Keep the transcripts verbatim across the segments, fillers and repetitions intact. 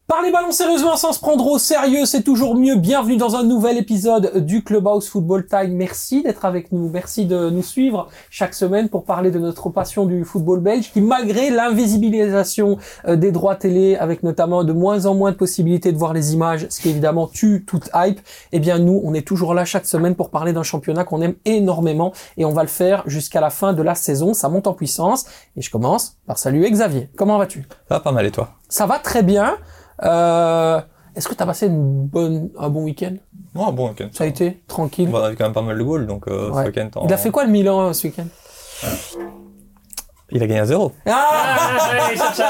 Parler ballon sérieusement sans se prendre au sérieux, c'est toujours mieux. Bienvenue dans un nouvel épisode du Clubhouse Football Time. Merci d'être avec nous. Merci de nous suivre chaque semaine pour parler de notre passion du football belge qui, malgré l'invisibilisation des droits télé, avec notamment de moins en moins de possibilités de voir les images, ce qui évidemment tue toute hype, eh bien nous, on est toujours là chaque semaine pour parler d'un championnat qu'on aime énormément et on va le faire jusqu'à la fin de la saison. Ça monte en puissance et je commence par saluer Xavier. Comment vas-tu? Ça va pas mal et toi? Ça va très bien. Euh, est-ce que t'as passé une bonne, un bon week-end? Oh, un bon week-end. Ça a été tranquille. On avait quand même pas mal de goals, donc euh, ouais. ce week-end. En... Il a fait quoi le Milan euh, ce week-end? Il a gagné à zéro. Ah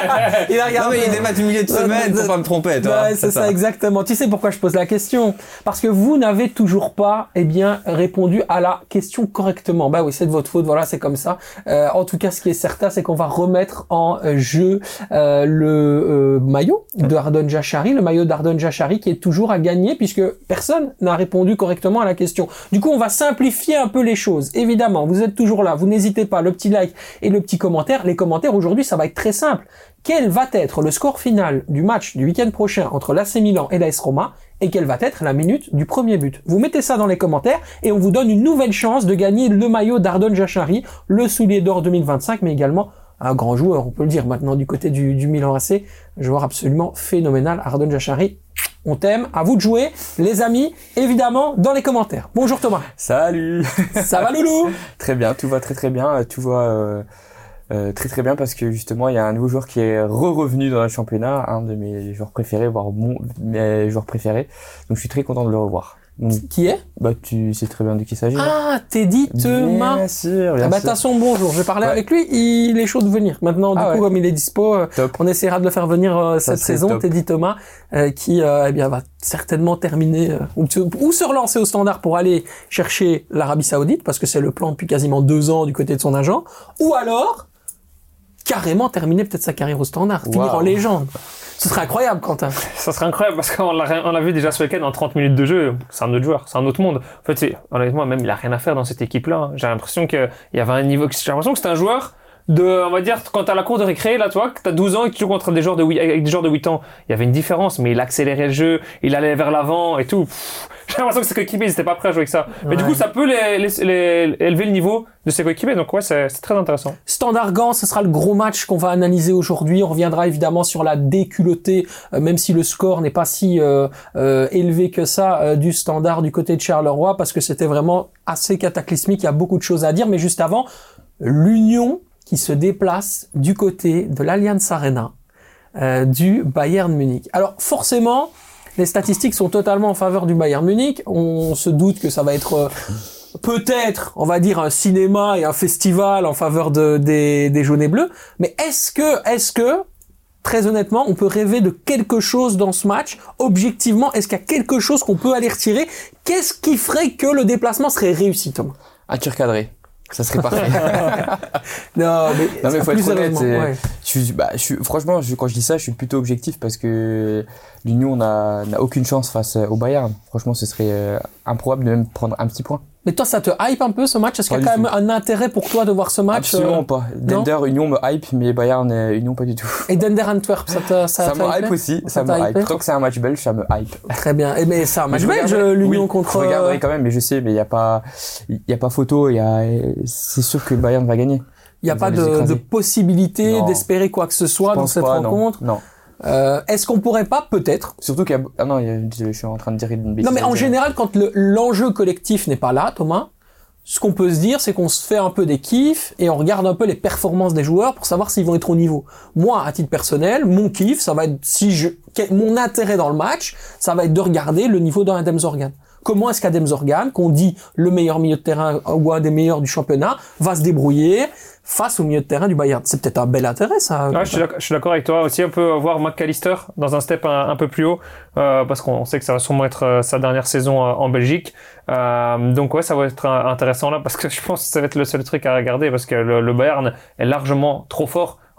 il a regardé. Non mais il est match du milieu de semaine, faut pas me tromper, toi. Ouais, c'est, c'est ça, ça, exactement. Tu sais pourquoi je pose la question? Parce que vous n'avez toujours pas, eh bien, répondu à la question correctement. Bah oui, c'est de votre faute, voilà, c'est comme ça. Euh, en tout cas, ce qui est certain, c'est qu'on va remettre en jeu euh, le euh, maillot de Ardon Jachari, le maillot d'Ardon Jachari qui est toujours à gagner puisque personne n'a répondu correctement à la question. Du coup, on va simplifier un peu les choses. Évidemment, vous êtes toujours là, vous n'hésitez pas, le petit like et le petit commentaire. Les commentaires aujourd'hui, ça va être très simple. Quel va être le score final du match du week-end prochain entre l'A C Milan et l'A S Roma et quelle va être la minute du premier but? Vous mettez ça dans les commentaires et on vous donne une nouvelle chance de gagner le maillot d'Ardon Jachari, le soulier d'or deux mille vingt-cinq, mais également un grand joueur, on peut le dire maintenant du côté du, du Milan A C, un joueur absolument phénoménal, Ardon Jachari. On t'aime, à vous de jouer, les amis, évidemment, dans les commentaires. Bonjour Thomas. Salut. Ça va Loulou? Très bien, tout va très très bien, tout va... Euh... Euh, très très bien parce que justement il y a un nouveau joueur qui est re-revenu dans le championnat, un de mes joueurs préférés, voire mon mes joueurs préférés. Donc je suis très content de le revoir. Donc, qui est? Bah tu sais très bien de qui il s'agit. Ah, Teddy Thomas. Bien sûr, bien ah bah sûr. t'as son bonjour. Je vais parler ouais. avec lui. Il est chaud de venir. Maintenant, du ah coup, ouais. comme il est dispo, euh, on essaiera de le faire venir euh, cette saison. Top. Teddy Thomas, euh, qui euh, eh bien va certainement terminer euh, ou, ou se relancer au Standard pour aller chercher l'Arabie Saoudite, parce que c'est le plan depuis quasiment deux ans du côté de son agent. Ou alors carrément terminer peut-être sa carrière au Standard, wow. finir en légende. Ce serait incroyable, Quentin. Ça serait incroyable parce qu'on l'a, on l'a vu déjà ce week-end en trente minutes de jeu. C'est un autre joueur, c'est un autre monde. En fait, c'est, honnêtement, même il a rien à faire dans cette équipe-là. J'ai l'impression qu'il y avait un niveau. J'ai l'impression que c'était un joueur de, on va dire, quand t'as la cour de récré, là, tu vois, que t'as douze ans et que tu joues contre des joueurs de, avec des joueurs de huit ans. Il y avait une différence, mais il accélérait le jeu, il allait vers l'avant et tout. Pff, j'ai l'impression que ses coéquipiers, ils étaient pas prêts à jouer avec ça. Ouais. Mais du coup, ça peut les, les, les, élever le niveau de ses coéquipiers. Donc ouais, c'est, c'est très intéressant. Standard Gand, ce sera le gros match qu'on va analyser aujourd'hui. On reviendra évidemment sur la déculottée, euh, même si le score n'est pas si euh, euh, élevé que ça, euh, du Standard du côté de Charleroi, parce que c'était vraiment assez cataclysmique. Il y a beaucoup de choses à dire. Mais juste avant, l'Union qui se déplace du côté de l'Allianz Arena euh, du Bayern Munich. Alors forcément, les statistiques sont totalement en faveur du Bayern Munich. On se doute que ça va être euh, peut-être, on va dire, un cinéma et un festival en faveur de, des, des jaunes et bleus. Mais est-ce que, est-ce que, très honnêtement, on peut rêver de quelque chose dans ce match? Objectivement, est-ce qu'il y a quelque chose qu'on peut aller retirer? Qu'est-ce qui ferait que le déplacement serait réussi, Thomas? Un tir cadré. Ça serait parfait. non, mais, non, mais faut être honnête. Ouais. Je suis, bah, je suis, franchement, je, quand je dis ça, je suis plutôt objectif parce que l'Union n'a, n'a aucune chance face au Bayern. Franchement, ce serait euh, improbable de même prendre un petit point. Mais toi, ça te hype un peu ce match? Est-ce pas qu'il y a quand tout. même un intérêt pour toi de voir ce match? Absolument euh... pas. Dender, Union me hype, mais Bayern, euh, Union pas du tout. Et Dender Antwerp, ça te, ça, ça me hype aussi. Ça, ça me hype. Tant que c'est un match belge, ça me hype. Très bien. Et mais c'est un match belge, l'Union oui, contre. Je regarderai quand même, mais je sais, mais il y a pas, il y a pas photo. Il y a, c'est sûr que Bayern va gagner. Il y a pas de, de possibilité non. d'espérer quoi que ce soit dans cette pas, rencontre. Non. non. Euh, est-ce qu'on pourrait pas, peut-être... Surtout qu'il y a... Ah non, il y a... je suis en train de dire une bêtise. Non, mais en général, quand le, l'enjeu collectif n'est pas là, Thomas, ce qu'on peut se dire, c'est qu'on se fait un peu des kiffs et on regarde un peu les performances des joueurs pour savoir s'ils vont être au niveau. Moi, à titre personnel, mon kiff, ça va être si je, mon intérêt dans le match, ça va être de regarder le niveau d'un Adem Zorgan. Comment est-ce qu'Adem Zorgan, qu'on dit le meilleur milieu de terrain ou un des meilleurs du championnat, va se débrouiller face au milieu de terrain du Bayern? C'est peut-être un bel intérêt, ça. Ouais, je suis d'accord, je suis d'accord avec toi. Aussi, on peut voir McAllister dans un step un, un peu plus haut, euh, parce qu'on sait que ça va sûrement être euh, sa dernière saison euh, en Belgique. Euh, donc ouais, ça va être euh, intéressant là, parce que je pense que ça va être le seul truc à regarder, parce que le, le Bayern est largement trop fort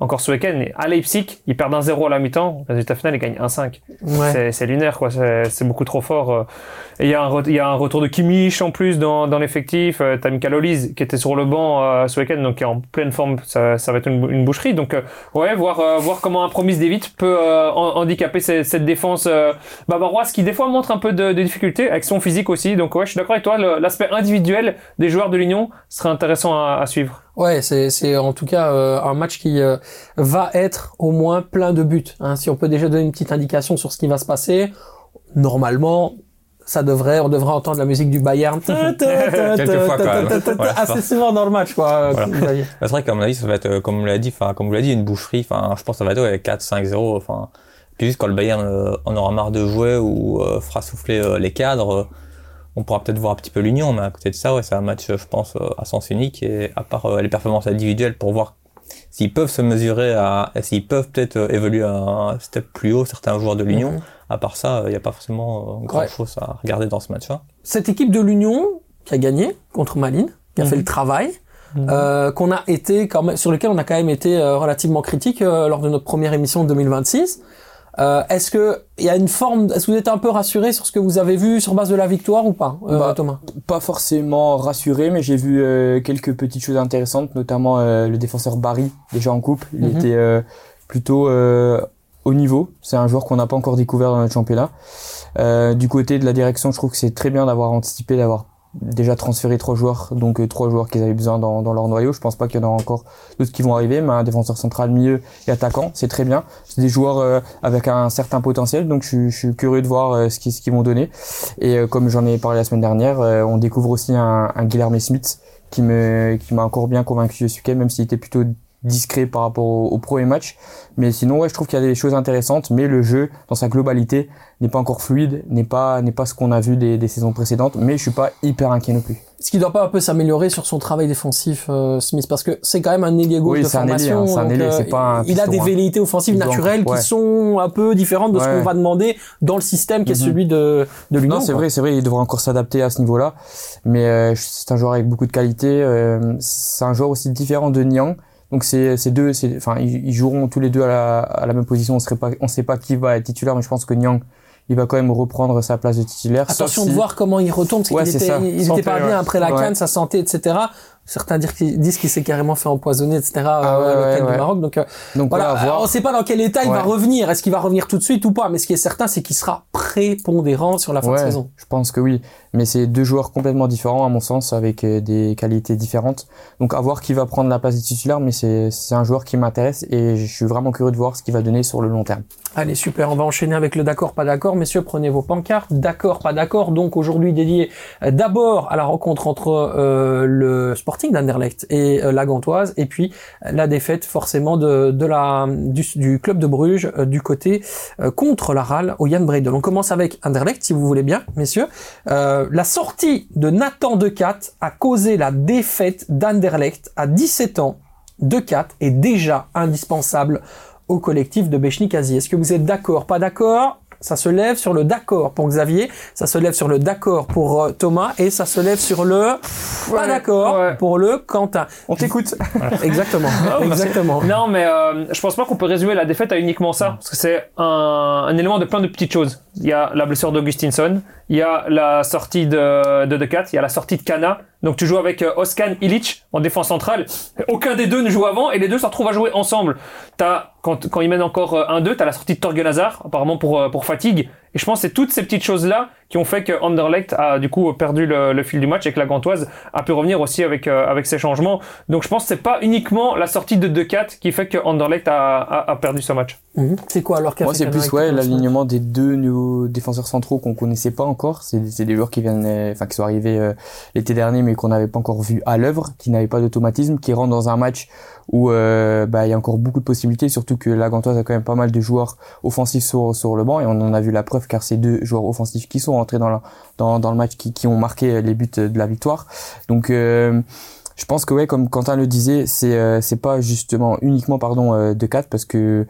encore ce week-end. Et à Leipzig, ils perdent un zéro à la mi-temps. Résultat final, ils gagnent un cinq. Ouais. C'est, c'est lunaire, quoi. C'est, c'est beaucoup trop fort. Et il y a un, re- il y a un retour de Kimmich en plus dans, dans l'effectif. Euh, T'as Michael Olise qui était sur le banc euh, ce week-end, donc qui est en pleine forme. Ça, ça va être une, une boucherie. Donc, euh, ouais, voir, euh, voir comment un Promise David peut euh, handicaper cette, cette défense euh, bavaroise qui des fois montre un peu de, de difficulté avec son physique aussi. Donc, ouais, je suis d'accord avec toi. Le, l'aspect individuel des joueurs de l'Union serait intéressant à, à suivre. Ouais, c'est c'est en tout cas euh, un match qui euh, va être au moins plein de buts. Hein. Si on peut déjà donner une petite indication sur ce qui va se passer, normalement, ça devrait, on devrait entendre la musique du Bayern. Quelquefois, quand même. Voilà, assez souvent dans le match, quoi. Voilà. C'est vrai qu'à mon avis, ça va être, euh, comme on l'a dit, enfin, comme vous l'avez dit, une boucherie. Enfin, je pense que ça va être ouais, quatre cinq zéro. Enfin, puis juste quand le Bayern euh, en aura marre de jouer ou euh, fera souffler euh, les cadres. Euh, on pourra peut-être voir un petit peu l'Union, mais à côté de ça, ouais, c'est un match, je pense, à sens unique, et à part euh, les performances individuelles pour voir s'ils peuvent se mesurer à, s'ils peuvent peut-être euh, évoluer à un step plus haut, certains joueurs de l'Union, mm-hmm. à part ça, il euh, n'y a pas forcément euh, grand ouais. chose à regarder dans ce match-là. Cette équipe de l'Union, qui a gagné contre Malines, qui a mm-hmm. fait le travail, mm-hmm. euh, qu'on a été quand même, sur lequel on a quand même été euh, relativement critique euh, lors de notre première émission de deux mille vingt-six, Euh, est-ce que il y a une forme, est-ce que vous êtes un peu rassuré sur ce que vous avez vu sur base de la victoire ou pas, euh, bah, Thomas? Pas forcément rassuré, mais j'ai vu euh, quelques petites choses intéressantes, notamment euh, le défenseur Barry, déjà en coupe. Il mm-hmm. était euh, plutôt euh, haut niveau. C'est un joueur qu'on n'a pas encore découvert dans notre championnat. Euh, du côté de la direction, je trouve que c'est très bien d'avoir anticipé, d'avoir déjà transféré trois joueurs, donc euh, trois joueurs qu'ils avaient besoin dans, dans leur noyau. Je pense pas qu'il y en aura encore d'autres qui vont arriver, mais un défenseur central, milieu et attaquant, c'est très bien. C'est des joueurs euh, avec un certain potentiel, donc je, je suis curieux de voir euh, ce qu'ils ce qu'ils vont donner. Et euh, comme j'en ai parlé la semaine dernière, euh, on découvre aussi un, un Guilherme Smith qui me qui m'a encore bien convaincu ce week-end, même s'il était plutôt discret par rapport au, au premier match. Mais sinon, ouais, je trouve qu'il y a des choses intéressantes, mais le jeu, dans sa globalité, n'est pas encore fluide, n'est pas, n'est pas ce qu'on a vu des, des saisons précédentes, mais je suis pas hyper inquiet non plus. Est-ce qu'il doit pas un peu s'améliorer sur son travail défensif, euh, Smith? Parce que c'est quand même un ailier gauche oui, de c'est formation. Un ailier, hein, c'est un ailier, euh, c'est pas un il a des velléités offensives donc, naturelles ouais. qui sont un peu différentes de ce ouais. qu'on va demander dans le système qui est mm-hmm. celui de, de l'Union. Non, c'est quoi. vrai, c'est vrai, il devra encore s'adapter à ce niveau-là. Mais euh, c'est un joueur avec beaucoup de qualité. Euh, c'est un joueur aussi différent de Niang. Donc c'est c'est deux, c'est enfin ils, ils joueront tous les deux à la à la même position. On serait pas, on sait pas qui va être titulaire, mais je pense que Niang il va quand même reprendre sa place de titulaire. Attention si... de voir comment il retourne, parce ouais, qu'il était, il santé, était pas bien ouais. après la canne, ouais. sa santé, et cetera. Certains disent qu'il, disent qu'il s'est carrément fait empoisonner, et cetera. Ah ouais, à l'hôtel ouais, du ouais. Maroc. Donc, Donc voilà, voilà, on ne sait pas dans quel état ouais. il va revenir. Est-ce qu'il va revenir tout de suite ou pas? Mais ce qui est certain, c'est qu'il sera prépondérant sur la fin ouais, de saison. Je pense que oui. Mais c'est deux joueurs complètement différents, à mon sens, avec des qualités différentes. Donc à voir qui va prendre la place du titulaire, mais c'est, c'est un joueur qui m'intéresse et je suis vraiment curieux de voir ce qu'il va donner sur le long terme. Allez, super. On va enchaîner avec le d'accord, pas d'accord. Messieurs, prenez vos pancartes. D'accord, pas d'accord. Donc aujourd'hui dédié d'abord à la rencontre entre euh, le Sporting d'Anderlecht et euh, la Gantoise, et puis euh, la défaite forcément de, de la du, du club de Bruges euh, du côté euh, contre la R A L au Jan Breydel. On commence avec Anderlecht, si vous voulez bien, messieurs. Euh, la sortie de Nathan Decat a causé la défaite d'Anderlecht à dix-sept ans. Decat est déjà indispensable au collectif de Béchny-Cazier. Est-ce que vous êtes d'accord, pas d'accord? Ça se lève sur le d'accord pour Xavier, ça se lève sur le d'accord pour euh, Thomas, et ça se lève sur le ouais, pas d'accord ouais. pour le Quentin. On t'écoute. Exactement. Non, exactement. Non, mais euh, je pense pas qu'on peut résumer la défaite à uniquement ça, parce que c'est un, un élément de plein de petites choses. Il y a la blessure d'Augustinson, il y a la sortie de de Decat, il y a la sortie de Kana. Donc tu joues avec euh, Oskan Ilic en défense centrale. Aucun des deux ne joue avant et les deux se retrouvent à jouer ensemble. T'as quand quand ils mènent encore euh, un deux, t'as la sortie de Torgen Hazard apparemment pour euh, pour fatigue. Et je pense que c'est toutes ces petites choses-là qui ont fait que Anderlecht a du coup perdu le, le fil du match et que la Gantoise a pu revenir aussi avec euh, avec ses changements. Donc je pense que c'est pas uniquement la sortie de Decat qui fait que Anderlecht a, a, a perdu ce match. Mmh. C'est quoi alors qu'a Moi c'est plus ouais l'alignement des deux nouveaux défenseurs centraux qu'on connaissait pas encore. C'est c'est des joueurs qui viennent enfin qui sont arrivés euh, l'été dernier mais qu'on n'avait pas encore vu à l'œuvre, qui n'avaient pas d'automatisme, qui rentrent dans un match où euh, bah il y a encore beaucoup de possibilités, surtout que la Gantoise a quand même pas mal de joueurs offensifs sur sur le banc et on en a vu la preuve car c'est deux joueurs offensifs qui sont rentrés dans la, dans dans le match qui qui ont marqué les buts de la victoire. Donc euh, je pense que ouais, comme Quentin le disait, c'est euh, c'est pas justement uniquement pardon euh, Decat, parce que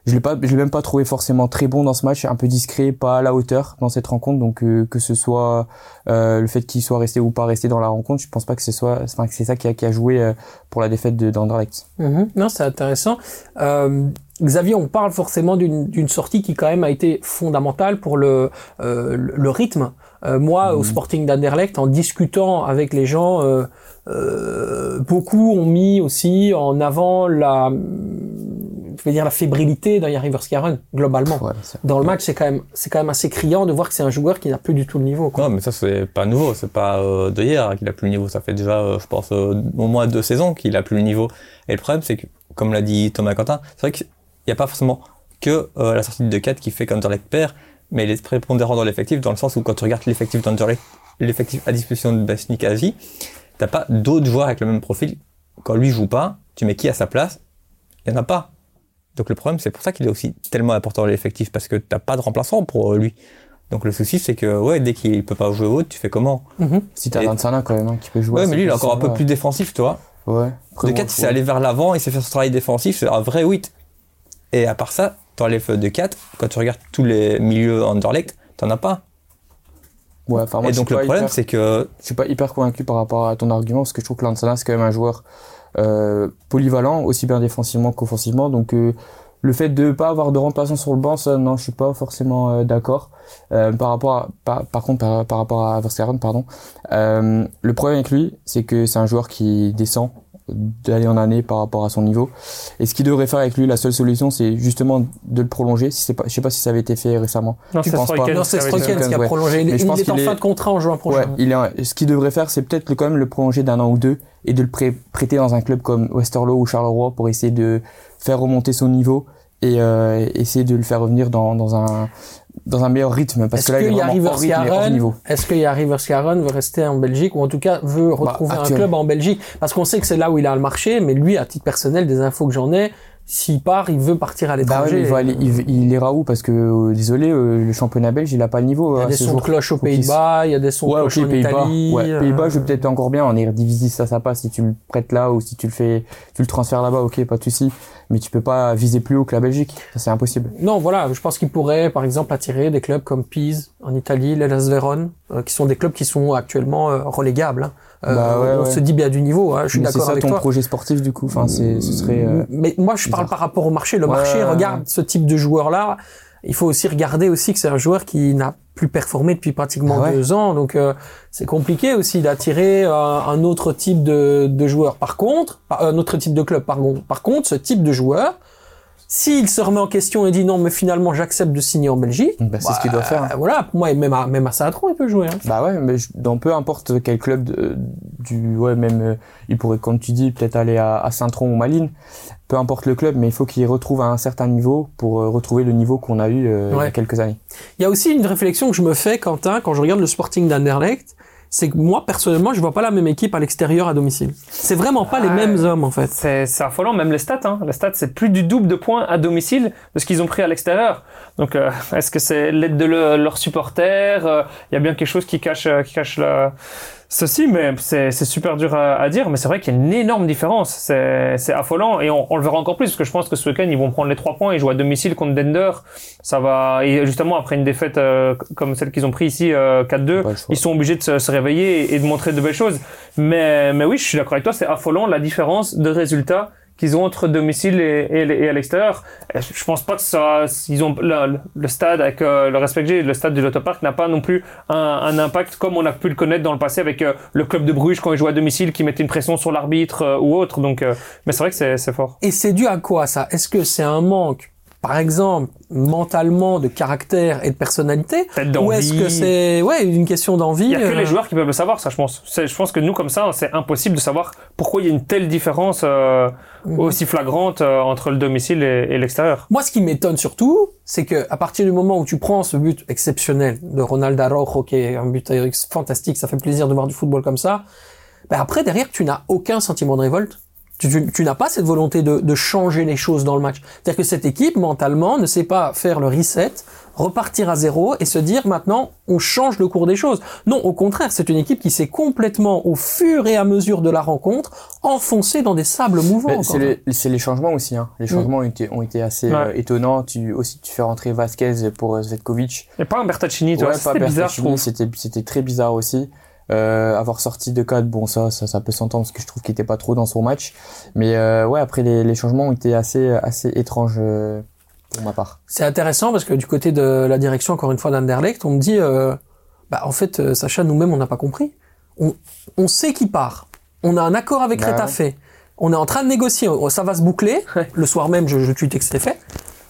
je l'ai pas, je l'ai même pas trouvé forcément très bon dans ce match, un peu discret, pas à la hauteur dans cette rencontre. Donc euh, que ce soit euh, le fait qu'il soit resté ou pas resté dans la rencontre, je pense pas que ce soit, enfin que c'est ça qui a, qui a joué euh, pour la défaite de d'Anderlecht. Mm-hmm. Non, c'est intéressant. Euh, Xavier, on parle forcément d'une d'une sortie qui quand même a été fondamentale pour le euh, le rythme. Euh, moi, mmh. au Sporting d'Anderlecht, en discutant avec les gens, euh, euh, beaucoup ont mis aussi en avant la, je vais dire la fébrilité d'Jan Iverskaren globalement. Ouais, dans le match, c'est quand même c'est quand même assez criant de voir que c'est un joueur qui n'a plus du tout le niveau, quoi. Non, mais ça c'est pas nouveau, c'est pas euh, de hier qu'il a plus le niveau. Ça fait déjà, euh, je pense, euh, au moins deux saisons qu'il a plus le niveau. Et le problème, c'est que, comme l'a dit Thomas Quentin, c'est vrai qu'il n'y a pas forcément que euh, la sortie de quatre qui fait qu'Anderlecht perd. Mais il est prépondérant dans l'effectif, dans le sens où quand tu regardes l'effectif d'Anderlecht, l'effectif à disposition de Besnik Azi, t'as pas d'autres joueurs avec le même profil. Quand lui joue pas, tu mets qui à sa place? Il y en a pas. Donc le problème, c'est pour ça qu'il est aussi tellement important dans l'effectif, parce que t'as pas de remplaçant pour lui. Donc le souci, c'est que ouais, dès qu'il peut pas jouer haut, tu fais comment? Mm-hmm. Si t'as Lansana quand même, hein, qui peut jouer. Ouais, mais lui, il est encore un peu ouais. plus défensif, tu vois. Ouais. De quatre, il s'est allé vers l'avant, il s'est fait son travail défensif, c'est un vrai huit. Et à part ça, t'enlèves de quatre, quand tu regardes tous les milieux Anderlecht, t'en as pas. Ouais, enfin, moi, et donc le problème, hyper, c'est que... Je suis pas hyper convaincu par rapport à ton argument, parce que je trouve que Lansana, c'est quand même un joueur euh, polyvalent, aussi bien défensivement qu'offensivement. Donc euh, le fait de pas avoir de remplaçant sur le banc, ça, non, je suis pas forcément euh, d'accord. Euh, par rapport à, par, par contre, par, par rapport à Verskaren, pardon. Euh, le problème avec lui, c'est que c'est un joueur qui descend d'année en année par rapport à son niveau. Et ce qu'il devrait faire avec lui, la seule solution, c'est justement de le prolonger. Si c'est pas, je sais pas si ça avait été fait récemment. Non, c'est Stroken, non, c'est Stroken qui a prolongé. Il, il est en fin de contrat en juin prochain. Ouais, il est, ce qu'il devrait faire, c'est peut-être quand même le prolonger d'un an ou deux et de le pré- prêter dans un club comme Westerlo ou Charleroi pour essayer de faire remonter son niveau et euh, essayer de le faire revenir dans, dans un dans un meilleur rythme, parce est-ce que là, il est vraiment hors rythme et hors niveau. Est-ce que Jan Iverskaren veut rester en Belgique, ou en tout cas veut retrouver bah, un club en Belgique? Parce qu'on sait que c'est là où il a le marché, mais lui, à titre personnel, des infos que j'en ai, s'il part, il veut partir à l'étranger. Bah ouais, il, va aller, il, il ira où? Parce que, euh, désolé, euh, le championnat belge, il a pas le niveau. Il y a des sons de cloche aux Pays-Bas, il y a des sons de cloche en Italie. Ouais, euh... Pays-Bas, je vais peut-être encore bien, en Eredivisie, ça, ça passe. Si tu le prêtes là, ou si tu le fais, tu le transfères là-bas, ok, pas de souci. Mais tu peux pas viser plus haut que la Belgique. Ça, c'est impossible. Non, voilà. Je pense qu'il pourrait, par exemple, attirer des clubs comme Pise, en Italie, l'Hellas Vérone, euh, qui sont des clubs qui sont actuellement euh, relégables, hein. Euh, bah ouais, on ouais. se dit bien du niveau, hein, je suis mais d'accord avec toi. C'est ça ton projet sportif, du coup. Enfin, c'est, ce serait. Euh, mais moi, je bizarre. parle par rapport au marché. Le ouais, marché regarde ce type de joueur-là. Il faut aussi regarder aussi que c'est un joueur qui n'a plus performé depuis pratiquement ah ouais. deux ans, donc euh, c'est compliqué aussi d'attirer euh, un autre type de, de joueur. Par contre, un autre type de club. Par, par contre, ce type de joueur, s'il se remet en question et dit non, mais finalement j'accepte de signer en Belgique, bah, c'est bah, ce qu'il doit faire. Hein. Voilà, pour moi, même à même à Saint-Tron, il peut jouer. Hein. Bah ouais, mais dans peu importe quel club de, du, ouais, même euh, il pourrait, comme tu dis, peut-être aller à, à Saint-Tron ou Malines. Peu importe le club, mais il faut qu'il retrouve à un certain niveau pour euh, retrouver le niveau qu'on a eu euh, ouais. il y a quelques années. Il y a aussi une réflexion que je me fais, Quentin, quand je regarde le Sporting d'Anderlecht, c'est que moi, personnellement, je vois pas la même équipe à l'extérieur à domicile. C'est vraiment pas ah, les mêmes hommes, en fait. C'est, c'est affolant, même les stats, hein. Les stats, c'est plus du double de points à domicile de ce qu'ils ont pris à l'extérieur. Donc, euh, est-ce que c'est l'aide de le, leurs supporters? Il euh, y a bien quelque chose qui cache, qui cache la... ceci, mais c'est, c'est super dur à, à dire, mais c'est vrai qu'il y a une énorme différence. C'est, c'est affolant, et on, on le verra encore plus, parce que je pense que ce week-end, ils vont prendre les trois points, ils jouent à domicile contre Dender. Ça va, et justement, après une défaite euh, comme celle qu'ils ont pris ici, euh, quatre deux, ils sont obligés de se, se réveiller et, et de montrer de belles choses. Mais, mais oui, je suis d'accord avec toi, c'est affolant la différence de résultats qu'ils ont entre domicile et, et, et à l'extérieur. Et je pense pas que ça, ils ont le, le stade avec euh, le respect que j'ai, le stade du Lotopark n'a pas non plus un, un impact comme on a pu le connaître dans le passé avec euh, le club de Bruges quand ils jouaient à domicile, qui mettait une pression sur l'arbitre euh, ou autre. Donc, euh, mais c'est vrai que c'est, c'est fort. Et c'est dû à quoi ça? Est-ce que c'est un manque, par exemple, mentalement, de caractère et de personnalité? Peut-être d'envie. Ou est-ce que c'est, ouais, une question d'envie? Il y a que euh... les joueurs qui peuvent le savoir, ça, je pense. C'est, je pense que nous, comme ça, c'est impossible de savoir pourquoi il y a une telle différence, euh, mmh. aussi flagrante, euh, entre le domicile et, et l'extérieur. Moi, ce qui m'étonne surtout, c'est que, à partir du moment où tu prends ce but exceptionnel de Ronald Araujo, qui est un but fantastique, ça fait plaisir de voir du football comme ça, ben après, derrière, tu n'as aucun sentiment de révolte. Tu, tu, tu n'as pas cette volonté de, de changer les choses dans le match. C'est-à-dire que cette équipe, mentalement, ne sait pas faire le reset, repartir à zéro et se dire maintenant on change le cours des choses. Non, au contraire, c'est une équipe qui s'est complètement, au fur et à mesure de la rencontre, enfoncée dans des sables mouvants. C'est les, c'est les changements aussi. Hein. Les changements mmh. ont, été, ont été assez ouais. euh, étonnants. Tu aussi tu fais rentrer Vasquez pour euh, Zvetkovic. Et pas un Bertaccini, toi. Ouais, c'était pas bizarre, je trouve. C'était c'était très bizarre aussi. Euh, avoir sorti de cadre, bon ça, ça ça peut s'entendre parce que je trouve qu'il était pas trop dans son match. Mais euh, ouais, après les, les changements ont été assez assez étranges. Euh, pour ma part. C'est intéressant parce que du côté de la direction, encore une fois, d'Anderlecht, on me dit, euh, bah, en fait, euh, Sacha, nous-mêmes, on n'a pas compris. On, on sait qui part. On a un accord avec bah, Retafe. Ouais. On est en train de négocier. Ça va se boucler. Ouais. Le soir même, je, je tweetais que c'était fait.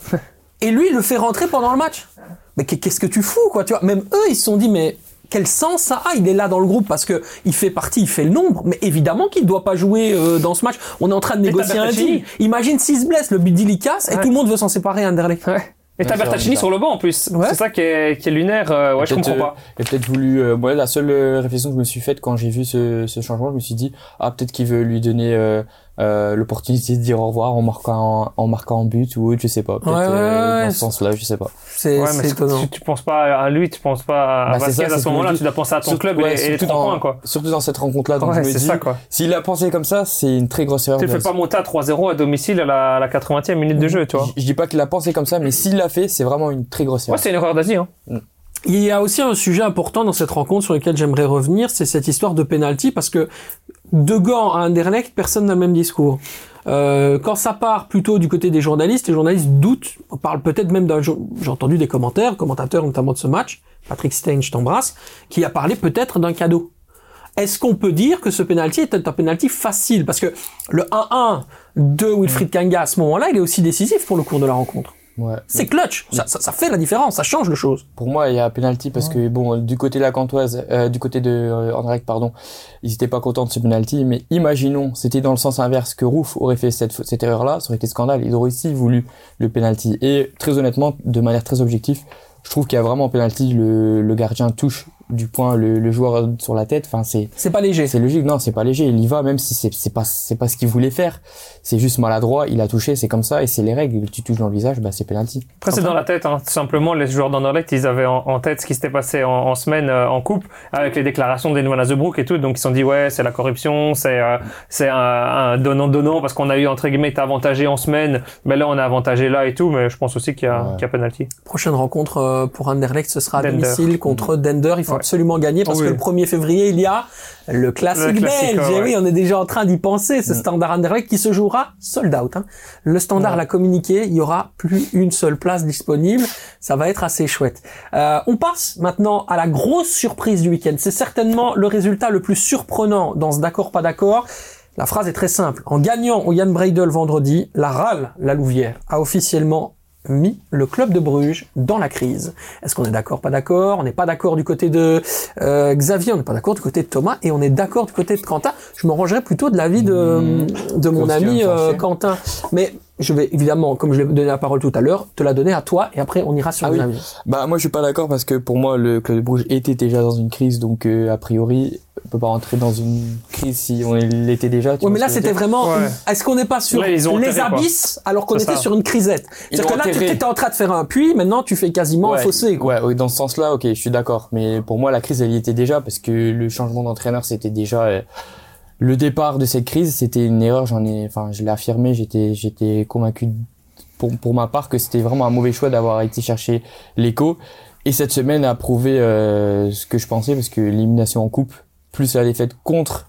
Et lui, il le fait rentrer pendant le match. Mais qu'est-ce que tu fous, quoi, tu vois? Même eux, ils se sont dit, mais quel sens ça a? Il est là dans le groupe parce que il fait partie, il fait le nombre, mais évidemment qu'il ne doit pas jouer euh, dans ce match. On est en train de négocier un deal. Imagine s'il se blesse, le deal il casse ouais. et tout le monde veut s'en séparer à Anderlecht. Ouais. Et t'as Bertaccini sur le banc en plus. Ouais. C'est ça qui est, qui est lunaire. Euh, ouais, je comprends pas. Il a peut-être voulu. Euh, moi, la seule réflexion que je me suis faite quand j'ai vu ce, ce changement, je me suis dit ah peut-être qu'il veut lui donner euh, euh, l'opportunité de dire au revoir en marquant en marquant un but ou autre, je sais pas. Peut-être ouais, ouais, euh, ouais, dans ce sens-là, je sais pas. C'est, ouais, c'est mais étonnant. Tu, tu penses pas à lui, tu penses pas à bah, Vasquez ça, à ce moment-là. Tu dois penser à ton surtout, club ouais, et, et les trois points quoi. Surtout dans cette rencontre-là, donc ouais, je me dis ça, quoi. S'il a pensé comme ça, c'est une très grosse erreur. Tu le fais pas monter à trois zéro à domicile à la, à la quatre-vingtième minute de jeu, tu vois. Je, je dis pas qu'il a pensé comme ça, mais s'il l'a fait, c'est vraiment une très grosse erreur. Ouais, c'est une erreur d'Asie, hein. Mm. Il y a aussi un sujet important dans cette rencontre sur lequel j'aimerais revenir, c'est cette histoire de penalty, parce que de Gand à Anderlecht, personne n'a le même discours. Euh, quand ça part plutôt du côté des journalistes, les journalistes doutent, on parle peut-être même d'un, j'ai entendu des commentaires, commentateurs notamment de ce match, Patrick Stein, je t'embrasse, qui a parlé peut-être d'un cadeau. Est-ce qu'on peut dire que ce penalty est un penalty facile? Parce que le un un de Wilfried Kanga à ce moment-là, il est aussi décisif pour le cours de la rencontre. Ouais. C'est clutch, ça, ça, ça fait la différence, ça change les choses. Pour moi, il y a penalty parce que bon, du côté de la Cantoise, euh, du côté de euh, Anderlecht, pardon, ils étaient pas contents de ce penalty. Mais imaginons, c'était dans le sens inverse que Rouff aurait fait cette cette erreur-là, ça aurait été scandale. Ils auraient aussi voulu le penalty. Et très honnêtement, de manière très objective, je trouve qu'il y a vraiment penalty. Le, le gardien touche du point le, le joueur sur la tête. Enfin, c'est c'est pas léger. C'est logique, non, c'est pas léger. Il y va, même si c'est c'est pas c'est pas ce qu'il voulait faire. C'est juste maladroit. Il a touché, c'est comme ça et c'est les règles. Tu touches dans le visage, bah c'est penalty. Après, c'est dans la tête, hein. Tout simplement, les joueurs d'Anderlecht, ils avaient en, en tête ce qui s'était passé en, en semaine euh, en coupe avec les déclarations d'Enovan Azebrook et tout. Donc ils se sont dit ouais, c'est la corruption, c'est euh, c'est un, un donnant donnant parce qu'on a eu entre guillemets été avantagé en semaine, mais là on a avantagé là et tout. Mais je pense aussi qu'il y a ouais. qu'il y a penalty. Prochaine rencontre euh, pour Anderlecht, ce sera à Dender. domicile contre mmh. Dender. Il faut ouais. absolument gagner parce oui. que le premier février, il y a le classique, le classique belge. ouais. Et oui, on est déjà en train d'y penser. Ce mmh. Standard Anderlecht qui se jouera sold out. Hein. Le Standard ouais. l'a communiqué, il y aura plus une seule place disponible. Ça va être assez chouette. Euh, on passe maintenant à la grosse surprise du week-end. C'est certainement le résultat le plus surprenant dans ce d'accord pas d'accord. La phrase est très simple. En gagnant au Jan Breydel vendredi, la R A L, la Louvière, a officiellement mis le club de Bruges dans la crise. Est-ce qu'on est d'accord, pas d'accord? On n'est pas d'accord du côté de euh, Xavier, on n'est pas d'accord du côté de Thomas, et on est d'accord du côté de Quentin. Je me rangerai plutôt de l'avis de, mmh, de mon ami euh, Quentin. Mais je vais évidemment, comme je l'ai donné la parole tout à l'heure, te la donner à toi, et après on ira sur ah les oui. avis. Bah moi je suis pas d'accord parce que pour moi le club de Bruges était déjà dans une crise, donc euh, a priori on peut pas rentrer dans une crise si on l'était déjà. Oui, mais là c'était vraiment. Ouais. Est-ce qu'on n'est pas sur là, les enterré, abysses quoi. Alors qu'on était ça. Sur une crisette? C'est-à-dire que là tu étais en train de faire un puits, maintenant tu fais quasiment ouais. un fossé. Quoi. Ouais, ouais, dans ce sens-là, ok, je suis d'accord. Mais pour moi la crise elle y était déjà parce que le changement d'entraîneur c'était déjà. Euh, le départ de cette crise, c'était une erreur. J'en ai, enfin, je l'ai affirmé. J'étais, j'étais convaincu pour pour ma part que c'était vraiment un mauvais choix d'avoir été chercher l'Eco. Et cette semaine a prouvé euh, ce que je pensais parce que l'élimination en coupe plus la défaite contre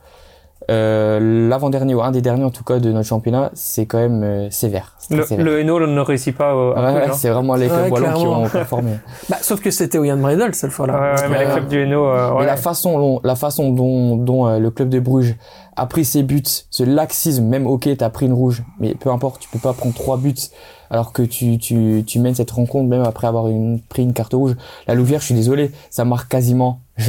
euh, l'avant-dernier ou un des derniers en tout cas de notre championnat, c'est quand même euh, sévère. Le, sévère. le Hainaut ne réussit pas. Euh, ouais, ouais, c'est vraiment les clubs ouais, wallons qui ont performé. Bah, sauf que c'était au Jan Breydel cette fois-là. Ouais, ouais, mais ouais, les clubs du Hainaut. Euh, ouais. Mais la façon, dont, la façon dont, dont euh, le club de Bruges a pris ses buts, ce laxisme, même ok, t'as pris une rouge, mais peu importe, tu peux pas prendre trois buts alors que tu tu tu mènes cette rencontre même après avoir une, pris une carte rouge. La Louvière, je suis désolé, ça marque quasiment jamais.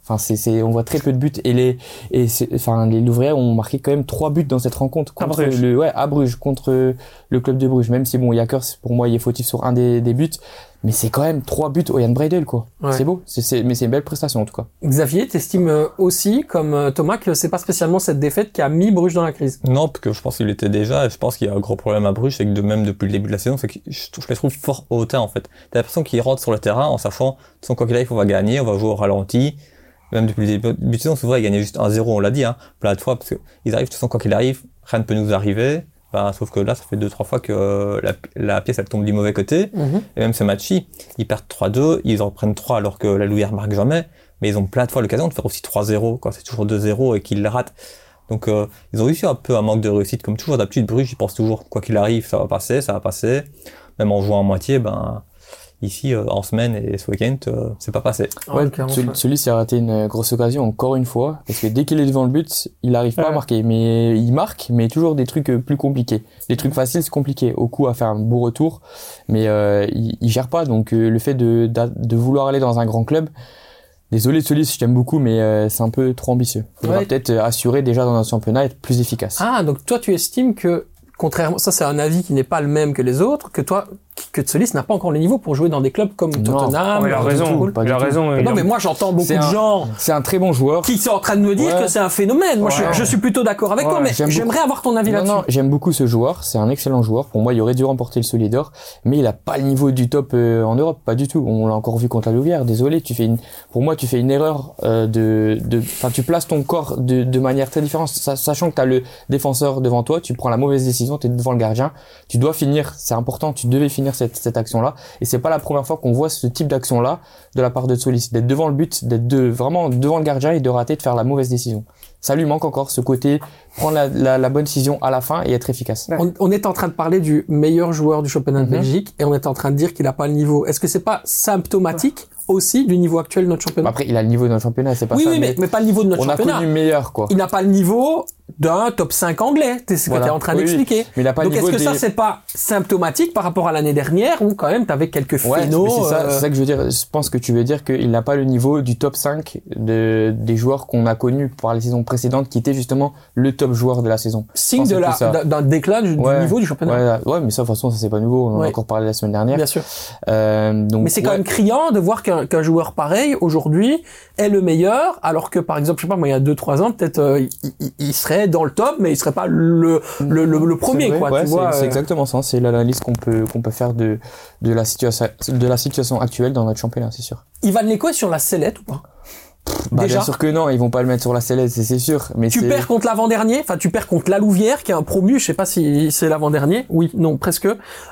Enfin, c'est, c'est, on voit très peu de buts et les, et c'est, enfin, les Louvriers ont marqué quand même trois buts dans cette rencontre contre à Bruges. le, ouais, à Bruges, contre le club de Bruges. Même si bon, Yakers, pour moi, il est fautif sur un des, des buts, mais c'est quand même trois buts au Jan Breidel, quoi. Ouais. C'est beau, c'est, c'est, mais c'est une belle prestation en tout cas. Xavier, t'estimes euh, aussi, comme euh, Thomas, que c'est pas spécialement cette défaite qui a mis Bruges dans la crise? Non, parce que je pense qu'il était déjà, et je pense qu'il y a un gros problème à Bruges, c'est que de même depuis le début de la saison, c'est que je, je les trouve fort hautains, en fait. T'as l'impression qu'ils rentrent sur le terrain en sachant, de toute façon, quoi qu'il arrive, on va gagner, on va jouer au ralenti. Même depuis le début de la saison, souvent, ils gagnaient juste un zéro, on l'a dit, hein, plein de fois, parce que ils arrivent, de toute façon, quoi qu'il arrive, rien ne peut nous arriver. Ben, sauf que là, ça fait deux, trois fois que euh, la, la pièce, elle tombe du mauvais côté. Mm-hmm. Et même ce match-ci, ils perdent trois deux, ils en prennent trois alors que la Louvière marque jamais. Mais ils ont plein de fois l'occasion de faire aussi trois zéro, quand c'est toujours deux zéro et qu'ils le ratent. Donc, euh, ils ont aussi un peu un manque de réussite. Comme toujours, d'habitude, Bruges, ils pensent toujours, quoi qu'il arrive, ça va passer, ça va passer. Même en jouant en moitié, ben, ici, euh, en semaine et ce week-end, euh, c'est pas passé. Ouais, Ouais, carrément, celui, ouais. celui qui a raté une grosse occasion encore une fois, parce que dès qu'il est devant le but, il arrive pas Ouais. à marquer, mais il marque, mais toujours des trucs euh, plus compliqués. Les trucs faciles, c'est compliqué. Au coup, à faire un beau retour, mais euh, il, il gère pas. Donc euh, le fait de, de de vouloir aller dans un grand club, désolé de celui je t'aime beaucoup, mais euh, c'est un peu trop ambitieux. Il va Ouais. peut-être euh, assurer déjà dans un championnat être plus efficace. Ah, donc toi, tu estimes que, contrairement, ça c'est un avis qui n'est pas le même que les autres, que toi, que Tsolis n'a pas encore le niveau pour jouer dans des clubs comme Non. Tottenham. Oh, il a ou raison, Liverpool. pas il du a tout. raison. il Non, a- mais moi j'entends beaucoup C'est de un- gens C'est un très bon joueur. qui sont en train de me dire Ouais. que c'est un phénomène. Moi, Ouais. je, je suis plutôt d'accord avec Ouais, toi, mais j'aime j'aimerais avoir ton avis Non, là-dessus. non, j'aime beaucoup ce joueur. C'est un excellent joueur. Pour moi, il aurait dû remporter le Solidor, mais il a pas le niveau du top euh, en Europe, pas du tout. On l'a encore vu contre la Louvière. Désolé, tu fais une. Pour moi, tu fais une erreur euh, de, de. Enfin, tu places ton corps de, de manière très différente, sa- sachant que t'as le défenseur devant toi. Tu prends la mauvaise décision. T'es devant le gardien. Tu dois finir. C'est important. Tu devais finir cette, cette action-là. Et c'est pas la première fois qu'on voit ce type d'action-là de la part de Solis, d'être devant le but, d'être de, vraiment devant le gardien et de rater, de faire la mauvaise décision. Ça lui manque encore ce côté, prendre la, la, la bonne décision à la fin et être efficace. On, on est en train de parler du meilleur joueur du championnat de Mhm. Belgique et on est en train de dire qu'il a pas le niveau. Est-ce que c'est pas symptomatique aussi du niveau actuel de notre championnat? Après, il a le niveau de notre championnat, c'est pas Oui, ça. oui, mais, mais pas le niveau de notre on a championnat. connu meilleur, quoi. Il n'a pas le niveau d'un top cinq anglais. C'est ce que Voilà. tu es en train Oui, oui. d'expliquer. Mais il a pas Donc le est-ce niveau que ça des- c'est pas symptomatique par rapport à l'année dernière où quand même t'avais quelques Ouais, phénos mais c'est ça, euh, c'est ça que je veux dire. Je pense que tu veux dire qu'il n'a pas le niveau du top cinq de, des joueurs qu'on a connus par les saisons précédentes, qui étaient justement le top joueur de la saison. signe pense de que la c'est ça. d'un d'un déclin du, du Ouais. niveau du championnat. Ouais, ouais, mais ça, de toute façon, ça c'est pas nouveau. On en Ouais. a encore parlé la semaine dernière. Bien sûr. Euh, donc, Mais c'est quand ouais. même criant de voir qu'un qu'un joueur pareil aujourd'hui est le meilleur, alors que par exemple, je sais pas, moi il y a deux trois ans peut-être euh, il, il- il serait dans le top, mais il serait pas le le, le, le premier C'est vrai, quoi. ouais, tu c'est, vois. c'est euh, exactement ça. C'est l'analyse qu'on peut qu'on peut faire de de la situation de la situation actuelle dans notre championnat, c'est sûr. Ivan Leko est sur la sellette ou pas? Bah, Déjà bien sûr que non, ils vont pas le mettre sur la sellette, c'est, c'est sûr. Mais Tu c'est... perds contre l'avant-dernier, enfin tu perds contre la Louvière qui est un promu, je sais pas si c'est l'avant-dernier. Oui, non, presque.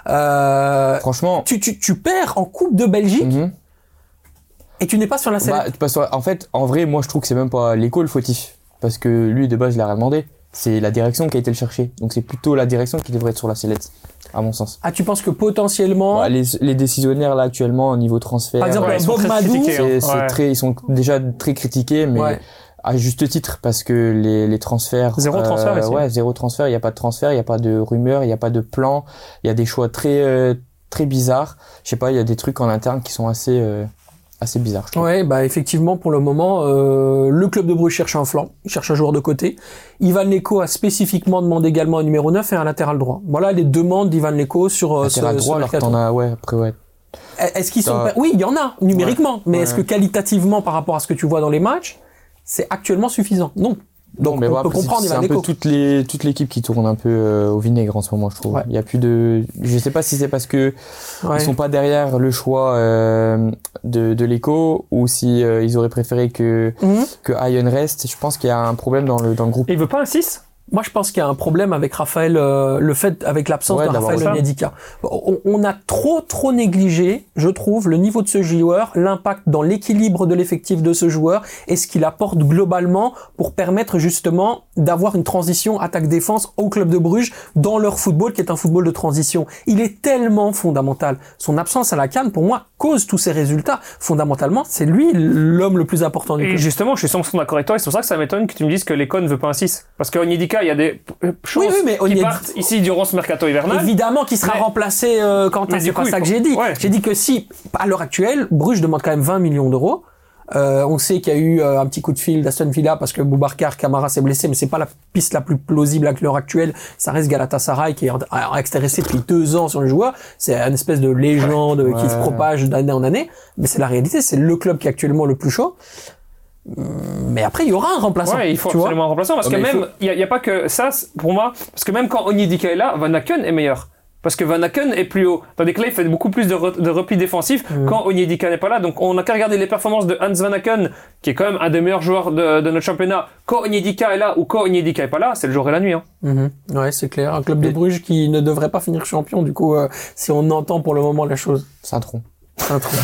Euh, Franchement. tu, tu, tu perds en Coupe de Belgique Mhm. et tu n'es pas sur la sellette. Bah, parce que, en fait, en vrai, moi je trouve que c'est même pas l'écho le fautif, parce que lui de base il a rien demandé. C'est la direction qui a été le chercher. Donc c'est plutôt la direction qui devrait être sur la sellette, à mon sens. Ah, tu penses que potentiellement, Bah, les, les décisionnaires là actuellement au niveau transfert, par exemple, ouais, ils sont Bob très Madou, critiqués, hein. c'est, c'est Ouais. très, ils sont déjà très critiqués, mais Ouais. à juste titre, parce que les, les transferts, Zéro transfert ici. ouais, zéro transfert. Il y a pas de transfert, il y a pas de rumeur, il y a pas de plan, il y a des choix très euh, très bizarres. Je sais pas, il y a des trucs en interne qui sont assez euh, assez bizarres. Je trouve. ouais, bah effectivement, pour le moment, euh, le club de Bruges cherche un flanc, il cherche un joueur de côté. Ivan Leko a spécifiquement demandé également un numéro neuf et un latéral droit. Voilà les demandes d'Ivan Leko sur euh, ce, Latéral ce droit, alors que mercato. t'en as, ouais, après ouais. Est-ce qu'ils sont T'as- per- Oui, il y en a numériquement, mais Ouais. est-ce que qualitativement par rapport à ce que tu vois dans les matchs, c'est actuellement suffisant? Non. Donc Non, mais on bon, peut après, comprendre c'est, c'est Ivan un peu Leko. toute les toute l'équipe qui tourne un peu euh, au vinaigre en ce moment, je trouve. Ouais. Il y a plus de, je sais pas si c'est parce que Ouais. ils sont pas derrière le choix euh, de de l'écho, ou si euh, ils auraient préféré que Mhm. que Ion reste. Je pense qu'il y a un problème dans le dans le groupe. Et il veut pas un six? Moi, je pense qu'il y a un problème avec Raphaël, euh, le fait, avec l'absence Ouais, de d'avoir Raphaël ça. Onyedika. On, on a trop, trop négligé, je trouve, le niveau de ce joueur, l'impact dans l'équilibre de l'effectif de ce joueur et ce qu'il apporte globalement pour permettre justement d'avoir une transition attaque-défense au club de Bruges dans leur football qui est un football de transition. Il est tellement fondamental. Son absence à la CAN, pour moi, cause tous ces résultats. Fondamentalement, c'est lui l'homme le plus important du Et club. justement, je suis cent pour cent d'accord avec toi, et c'est pour ça que ça m'étonne que tu me dises que l'Econ ne veut pas un six. Parce que Onyedika, il y a des euh, chances Oui, oui, mais qu'il Onyedi- parte ici durant ce mercato hivernal. Évidemment qu'il sera Mais- remplacé, euh, Quentin, Mais c'est du pas coup, ça il que faut- j'ai dit. ouais. J'ai dit que si, à l'heure actuelle, Bruges demande quand même vingt millions d'euros, Euh, on sait qu'il y a eu euh, un petit coup de fil d'Aston Villa parce que Boubacar Kamara s'est blessé, mais c'est pas la piste la plus plausible à l'heure actuelle. Ça reste Galatasaray qui est intéressé depuis deux ans sur le joueur. C'est une espèce de légende ouais. qui se propage d'année en année, mais c'est la réalité. C'est le club qui est actuellement le plus chaud. Mais après, il y aura un remplaçant. Ouais, il faut absolument vois un remplaçant parce oh, que même, il faut... y, y a pas que ça, pour moi, parce que même quand Onyedika est là, Van Aken est meilleur. Parce que Van Aken est plus haut. Tandis que là, il fait beaucoup plus de, re, de repli défensif mmh. quand Onyedika n'est pas là. Donc, on a qu'à regarder les performances de Hans Van Aken, qui est quand même un des meilleurs joueurs de, de notre championnat. Quand Onyedika est là ou quand Onyedika est pas là, c'est le jour et la nuit. Hein. Mmh. Ouais, c'est clair. Un club de Bruges qui ne devrait pas finir champion, du coup, euh, si on entend pour le moment la chose. Saint-Tron. Saint-Tron.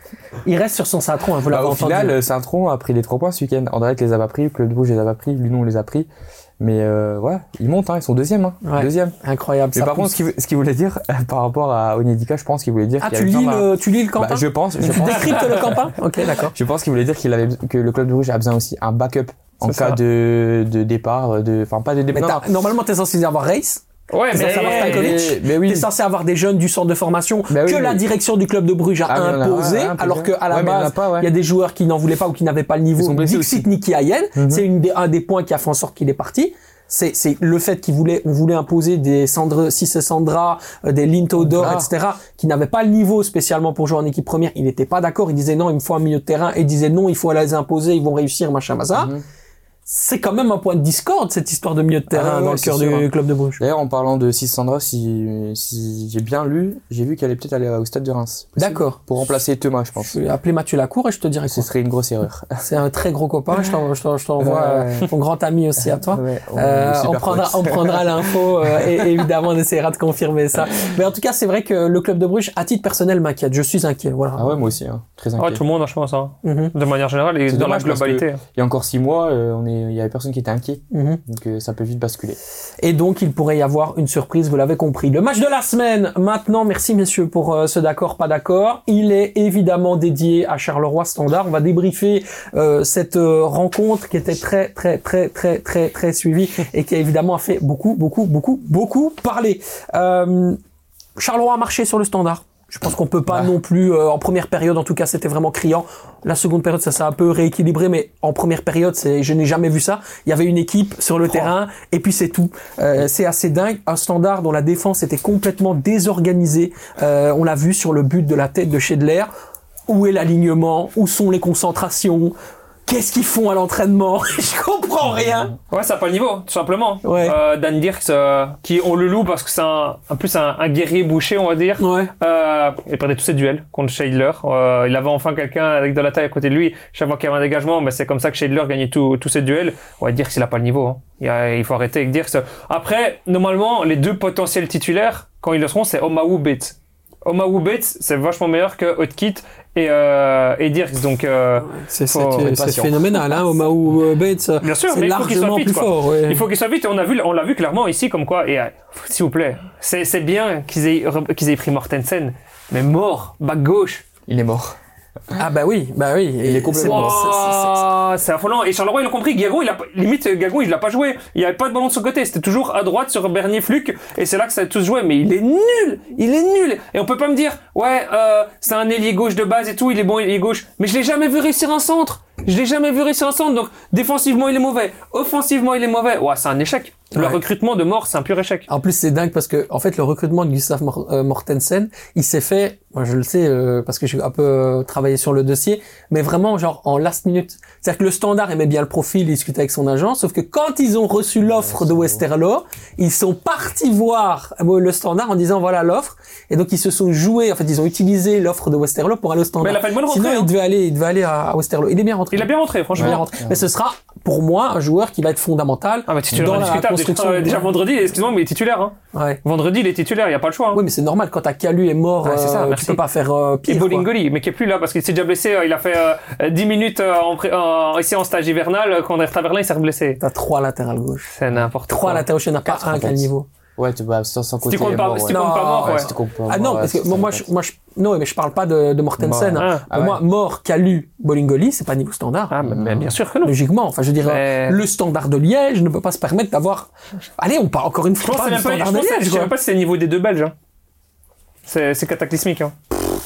Il reste sur son Saint-Tron, hein, vous l'avez bah, au entendu. Au final, Saint-Tron a pris les trois points ce week-end. Anderlecht les a pas pris, le club de Bruges les a pas pris, l'Union les a pris. Mais euh, ouais, ils montent, hein, ils sont deuxième, hein, ouais, deuxième. Incroyable. Mais ça par pousse. contre, ce qu'il, ce qu'il voulait dire euh, par rapport à Onyedika, je pense qu'il voulait dire ah, qu'il tu avait lis besoin le, tu lis le Campin. Bah, je pense. Je tu pense. décryptes le Campin. Ok, d'accord. Je pense qu'il voulait dire qu'il avait que le club de Bruges a besoin aussi un backup en c'est cas ça. de de départ, de, enfin pas de départ. Non, normalement, t'es censé avoir Reis. Ouais, t'es mais, censé avoir mais, Stankovic. mais oui. T'es censé avoir des jeunes du centre de formation bah oui, que mais... la direction du club de Bruges a ah, imposé, a, ouais, alors que à la ouais, base, il ouais. y a des joueurs qui n'en voulaient pas ou qui n'avaient pas le niveau. Dixit Niki Hayen, mm-hmm. c'est une des, un des points qui a fait en sorte qu'il est parti. C'est, c'est le fait qu'il voulait, on voulait imposer des Sandra, Cissé Sandra, euh, des Lintodor, ah. et cetera, qui n'avaient pas le niveau spécialement pour jouer en équipe première. Il n'était pas d'accord. Il disait non, il me faut un milieu de terrain. Et il disait non, il faut les imposer, ils vont réussir, machin, bazar. Mm-hmm. C'est quand même un point de discorde, cette histoire de milieu de terrain ah, ouais, dans le cœur du sûr. club de Bruges. D'ailleurs, en parlant de Cissé Sandra, si, si j'ai bien lu, j'ai vu qu'elle allait peut-être aller au stade de Reims. D'accord. Pour remplacer Thomas, je pense. Je vais appeler Mathieu Lacour et je te dirai Ce serait une grosse erreur. C'est un très gros copain. Je, t'en, je, t'en, je t'envoie ouais. ton grand ami aussi à toi. Ouais, on, euh, on prendra, on prendra l'info euh, et, et évidemment on essaiera de confirmer ça. Mais en tout cas, c'est vrai que le club de Bruges, à titre personnel, m'inquiète. Je suis inquiet. Voilà. Ah ouais, moi aussi, hein. Très inquiet. Ouais, tout le monde, je pense, hein. Mm-hmm. De manière générale et c'est dans la globalité. Il y a encore six mois, euh, on est, il y avait personne qui était inquiet. Mmh. Donc euh, ça peut vite basculer. Et donc il pourrait y avoir une surprise, vous l'avez compris. Le match de la semaine, maintenant, merci messieurs pour euh, ce d'accord, pas d'accord. Il est évidemment dédié à Charleroi Standard. On va débriefer euh, cette euh, rencontre qui était très très très très très très suivie et qui a évidemment fait beaucoup beaucoup beaucoup beaucoup parler. Euh, Charleroi a marché sur le Standard. Je pense qu'on peut pas ouais. non plus, euh, en première période, en tout cas, c'était vraiment criant. La seconde période, ça s'est un peu rééquilibré, mais en première période, c'est, je n'ai jamais vu ça. Il y avait une équipe sur le oh. terrain, et puis c'est tout. Euh, c'est assez dingue. Un Standard dont la défense était complètement désorganisée. Euh, on l'a vu sur le but de la tête de Schedler. Où est l'alignement? Où sont les concentrations? Qu'est-ce qu'ils font à l'entraînement? Je comprends rien. Ouais, ça n'a pas le niveau, tout simplement. Ouais. Euh, Dan Dirks, euh, qui on le loue parce que c'est un, en plus un, un guerrier boucher, on va dire. Ouais. Euh, il perdait tous ses duels contre Scheidler. Euh, il avait enfin quelqu'un avec de la taille à côté de lui. Chaque fois qu'il y avait un dégagement, ben c'est comme ça que Scheidler gagnait tous tous ses duels. Ouais, Dirks, il a pas le niveau. Hein. Il, a, il faut arrêter avec Dirks. Après, normalement, les deux potentiels titulaires, quand ils le seront, c'est Omahu Bates. Omahu Bates, c'est vachement meilleur que Hotkit et euh, et Dirks, donc euh, c'est, c'est, c'est phénoménal, hein. Omahu Bates, bien sûr, c'est mais largement il faut qu'il soit vite, plus quoi. fort. Ouais. Il faut qu'il soit vite et on a vu, on l'a vu clairement ici, comme quoi. Et euh, s'il vous plaît, c'est c'est bien qu'ils aient qu'ils aient pris Mortensen, mais mort, back gauche. Il est mort. Ah bah oui, bah oui. Et il est complètement mort. Oh, c'est, c'est, c'est affolant. Et Charleroi, ils l'ont compris. Gagon, il a limite Gagon, il l'a pas joué. Il y avait pas de ballon de son côté. C'était toujours à droite sur Bernier Fluc. Et c'est là que ça a tous joué. Mais il est nul. Il est nul. Et on peut pas me dire, ouais, euh, c'est un ailier gauche de base et tout. Il est bon, ailier gauche. Mais je l'ai jamais vu réussir un centre. Je l'ai jamais vu réussir un centre. Donc défensivement, il est mauvais. Offensivement, il est mauvais. Ouais, c'est un échec. Le ouais. recrutement de Mort, c'est un pur échec. En plus, c'est dingue parce que, en fait, le recrutement de Gustave Mor- euh, Mortensen, il s'est fait, moi je le sais euh, parce que j'ai un peu euh, travaillé sur le dossier, mais vraiment genre en last minute. C'est-à-dire que le Standard aimait bien le profil, il discutait avec son agent, sauf que quand ils ont reçu l'offre ouais, de Westerlo, ils sont partis voir le Standard en disant voilà l'offre, et donc ils se sont joués, en fait ils ont utilisé l'offre de Westerlo pour aller au Standard. Mais il a fait une bonne rentrée. Sinon hein. il devait aller, il devait aller à, à Westerlo. Il est bien rentré. Il a bien rentré, franchement. Il est bien rentré. Ouais. Mais ce sera pour moi un joueur qui va être fondamental ah, bah, dans la construction. Déjà, déjà vendredi, excuse-moi, mais il est titulaire. Hein. Ouais. Vendredi, il est titulaire, il y a pas le choix. Hein. Oui, mais c'est normal quand ta Calu est mort, ah, c'est ça, euh, tu peux pas faire euh, pire. Et Bolingoli, mais qui est plus là parce qu'il s'est déjà blessé. Il a fait euh, dix minutes euh, en, pré- en ici en stage hivernal. Quand on est Taverlin, il s'est blessé. T'as trois latérales gauche. C'est n'importe trois quoi. Trois latérales gauche, il n'y en a pas un à quel niveau. Ouais, tu vas sans, sans côté. Si tu comptes pas, mort, si ouais. tu comptes pas mort, ouais. ouais. Si tu comptes pas ah non, mort, parce ouais, que moi, moi, je, moi, je, non, mais je parle pas de, de Mortensen. Bon, hein. ah, Pour ouais. moi, Mort, Calu, Bolingoli, c'est pas niveau Standard. Ah, mais, mais bien sûr que non. Logiquement, enfin, je dirais, mais... le Standard de Liège ne peut pas se permettre d'avoir. Allez, on parle encore une fois. Je pense pas du c'est même pas, Standard je de Liège. Je sais même pas si c'est le niveau des deux Belges. Hein. C'est, c'est cataclysmique. Hein.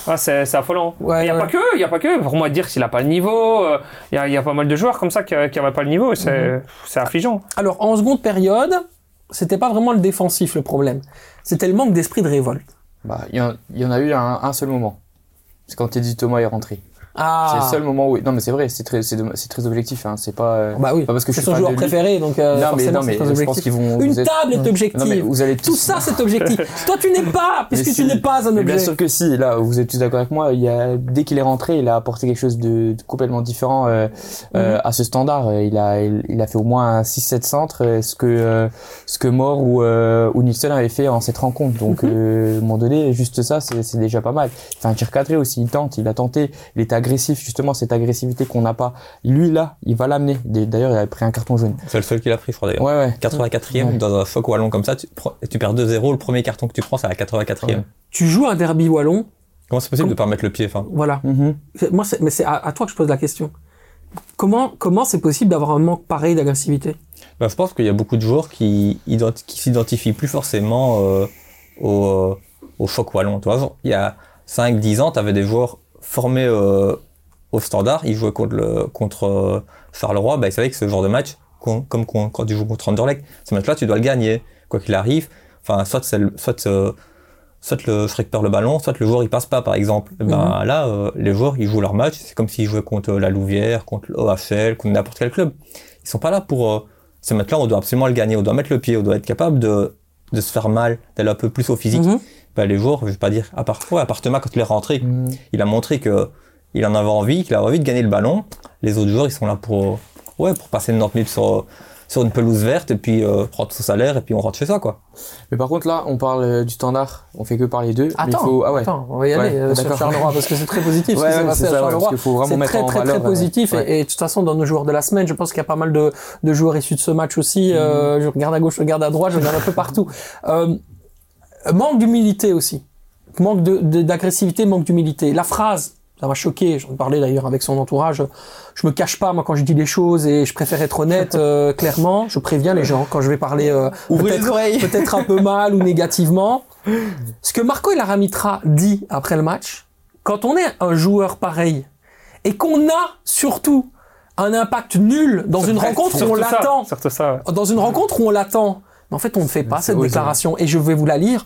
Ah, c'est, c'est affolant. Ouais, il y a ouais. pas que, il y a pas que. Pour moi, dire s'il a pas le niveau, euh, il y a, il y a pas mal de joueurs comme ça qui, qui avaient pas le niveau. C'est, Mm-hmm. c'est affligeant. Alors, en seconde période, c'était pas vraiment le défensif le problème. C'était le manque d'esprit de révolte. Bah, il y, en- il y en a eu un, un seul moment. C'est quand Teddy Thomas est rentré. Ah. C'est le seul moment où. Non, mais c'est vrai, c'est très, c'est, de- c'est très objectif. Hein. C'est pas. euh, Bah oui. pas parce que je c'est suis son fan joueur de lui. préféré, donc euh, non, mais forcément non, mais c'est très je pense objectif. qu'ils vont. Une vous êtes- table est objective. Non, mais vous allez tous. Tout ça, c'est objectif. Toi, tu n'es pas, puisque Mais tu si. n'es pas un Mais objet. bien sûr que si, là, vous êtes tous d'accord avec moi, il y a, dès qu'il est rentré, il a apporté quelque chose de, de complètement différent, euh, euh, Mhm. à ce standard. Il a, il, il a fait au moins six sept centres, euh, ce que, euh, ce que Moore ou, euh, ou Nielsen avait fait en cette rencontre. Donc, Mhm. euh, à un moment donné, juste ça, c'est, c'est déjà pas mal. Il fait un tir cadré aussi, il tente, il a tenté, il était agressif, justement, cette agressivité qu'on n'a pas. Lui, là, il va l'amener. D'ailleurs, il a pris un carton jaune. C'est le seul qu'il a pris, je crois d'ailleurs. Ouais, ouais. quatre-vingt-quatrième, Ouais. dans un choc wallon comme ça, tu, prends- tu perds deux zéro, le premier carton que tu prends, c'est à la quatre-vingt-quatrième. Ouais. Tu joues un derby wallon, Comment c'est possible Comme- de pas mettre le pied, enfin? voilà. Mhm. C'est- Moi, c'est, mais c'est à, à toi que je pose la question. Comment, comment c'est possible d'avoir un manque pareil d'agressivité? Bah, je pense qu'il y a beaucoup de joueurs qui, identi- qui s'identifient plus forcément euh, au, euh, au choc wallon. Tu vois, il y a cinq dix ans, tu avais des joueurs formés euh, au standard, ils jouaient contre, le, contre euh, Charleroi, bah, ils savaient que ce genre de match, con- comme con- quand tu joues contre Anderlecht, ce match-là, tu dois le gagner, quoi qu'il arrive. Enfin, soit, c'est le, soit, euh, soit le Schreck perd le ballon, soit le joueur il passe pas, par exemple. Et ben, là, euh, les joueurs, ils jouent leur match, c'est comme s'ils jouaient contre la Louvière, contre l'O H L, contre n'importe quel club. Ils sont pas là pour... Euh, ce match-là, on doit absolument le gagner, on doit mettre le pied, on doit être capable de, de se faire mal, d'aller un peu plus au physique. Mhm. Ben, les joueurs, je vais pas dire, à part, ouais, à part Thomas, quand il est rentré, Mhm. il a montré que il en avait envie, qu'il avait envie de gagner le ballon. Les autres joueurs, ils sont là pour, ouais, pour passer quatre-vingt-dix minutes sur, sur une pelouse verte et puis euh, prendre son salaire et puis on rentre chez soi, quoi. Mais par contre, là, on parle euh, du standard. On fait que parler d'eux. mais il Attends, faut... ah ouais. attends, on va y aller Ouais, euh, sur d'accord. Charleroi parce que c'est très positif ce Ouais, qui s'est ouais, passé c'est à ça, ouais, Charleroi. parce qu'il faut vraiment C'est mettre très en très valeur, très positif ouais. et, et de toute façon dans nos joueurs de la semaine, je pense qu'il y a pas mal de, de joueurs issus de ce match aussi. Euh, je regarde à gauche, je regarde à droite, je regarde un peu partout. Euh, manque d'humilité aussi, manque de, de- d'agressivité, manque d'humilité. La phrase, ça m'a choqué. J'en parlais d'ailleurs avec son entourage. Je me cache pas moi quand je dis les choses et je préfère être honnête. Euh, clairement, je préviens les gens quand je vais parler euh, Ouvrez les peut-être oreilles. peut-être un peu mal ou négativement. Ce que Marco Ilaramitra dit après le match, quand on est un joueur pareil et qu'on a surtout un impact nul dans une rencontre où on Surtout ça, l'attend, surtout ça. ouais. dans une rencontre où on l'attend, mais en fait on ne fait pas C'est cette osé. déclaration et je vais vous la lire.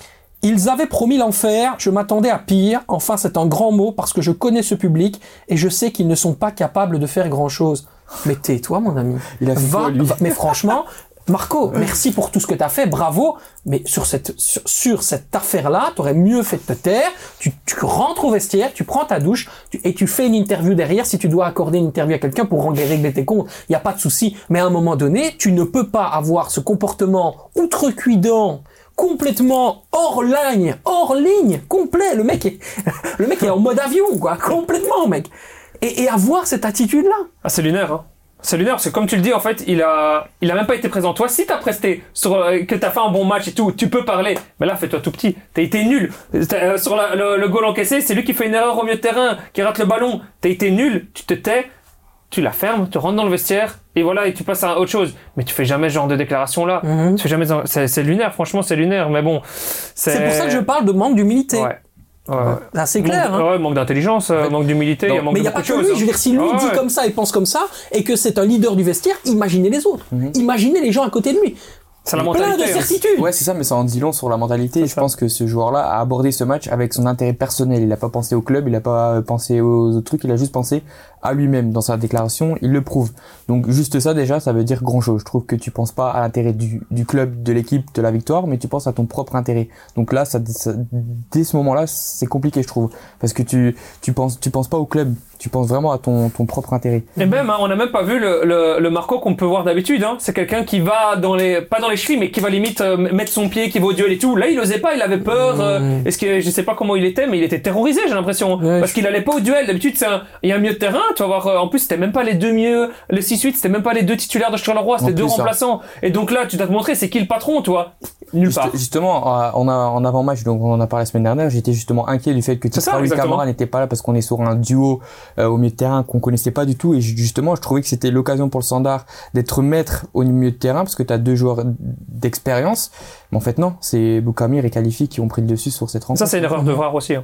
Ils avaient promis l'enfer, je m'attendais à pire, enfin c'est un grand mot parce que je connais ce public et je sais qu'ils ne sont pas capables de faire grand chose. Mais tais-toi mon ami. Il a fait Va, quoi, lui va- mais franchement, Marco, merci pour tout ce que t'as fait, bravo. Mais sur cette sur, sur cette affaire-là, t'aurais mieux fait de te taire. Tu, tu rentres au vestiaire, tu prends ta douche tu- et tu fais une interview derrière. Si tu dois accorder une interview à quelqu'un pour régler régler tes comptes, il y a pas de souci. Mais à un moment donné, tu ne peux pas avoir ce comportement outrecuidant, complètement hors ligne, hors ligne, complet. Le mec est le mec est en mode avion, quoi, complètement, mec. Et, et avoir cette attitude-là. Ah, c'est lunaire, hein. C'est lunaire, parce que comme tu le dis, en fait, il a, il a même pas été présent. Toi, si t'as presté, sur, euh, que t'as fait un bon match et tout, tu peux parler. Mais là, fais-toi tout petit. T'as été nul. T'as- euh, sur la- le, le goal encaissé, c'est lui qui fait une erreur au milieu de terrain, qui rate le ballon. T'as été nul. Tu te tais, tu la fermes, tu rentres dans le vestiaire, et voilà, et tu passes à autre chose. Mais tu fais jamais ce genre de déclaration-là. Mhm. Tu fais jamais, c'est, c'est lunaire, franchement, c'est lunaire. Mais bon. C'est, C'est pour ça que je parle de manque d'humilité. Ouais. Ouais, ouais. Là, c'est clair. Manque, hein. ouais, manque d'intelligence, euh, manque d'humilité, il y a manque Mais il de n'y a pas beaucoup que de lui. choses, Je veux hein. dire, si lui Ouais, dit ouais. comme ça et pense comme ça, et que c'est un leader du vestiaire, imaginez les autres. Mhm. Imaginez les gens à côté de lui. C'est la Plein mentalité. de hein. certitudes. Ouais, c'est ça, mais ça en dit long sur la mentalité. Et je ça. pense que ce joueur-là a abordé ce match avec son intérêt personnel. Il a pas pensé au club, il a pas pensé aux autres trucs, il a juste pensé à lui-même. Dans sa déclaration, il le prouve. Donc, juste ça, déjà, ça veut dire grand chose. Je trouve que tu penses pas à l'intérêt du, du club, de l'équipe, de la victoire, mais tu penses à ton propre intérêt. Donc là, ça, ça- dès ce moment-là, c'est compliqué, je trouve. Parce que tu, tu penses, tu penses pas au club. Tu penses vraiment à ton, ton propre intérêt. Et même, hein, on n'a même pas vu le, le, le Marco qu'on peut voir d'habitude. Hein. C'est quelqu'un qui va dans les, pas dans les chevilles, mais qui va limite euh, mettre son pied, qui va au duel et tout. Là, il osait pas, il avait peur. Euh, Mmh. Est-ce que je sais pas comment il était, mais il était terrorisé, j'ai l'impression, Ouais, parce je- qu'il allait pas au duel. D'habitude, c'est un, il y a un milieu de terrain. Tu vas voir. euh, en plus, c'était même pas les deux mieux, les six huit, c'était même pas les deux titulaires de Charleroi, c'était En deux plus, hein. remplaçants. Et donc là, tu dois te montrer, c'est qui le patron, toi? Nulle Juste- part. justement, euh, on a, en avant-match, donc on en a parlé la semaine dernière, j'étais justement inquiet du fait que C'est ça, Raoul exactement. Camara n'était pas là parce qu'on est sur un duo euh, au milieu de terrain qu'on connaissait pas du tout, et ju- justement, je trouvais que c'était l'occasion pour le Standard d'être maître au milieu de terrain parce que tu as deux joueurs d'expérience. Mais en fait, non, c'est Boukamir et Khalifi qui ont pris le dessus sur cette rencontre. Ça, c'est une erreur de voir aussi. Hein.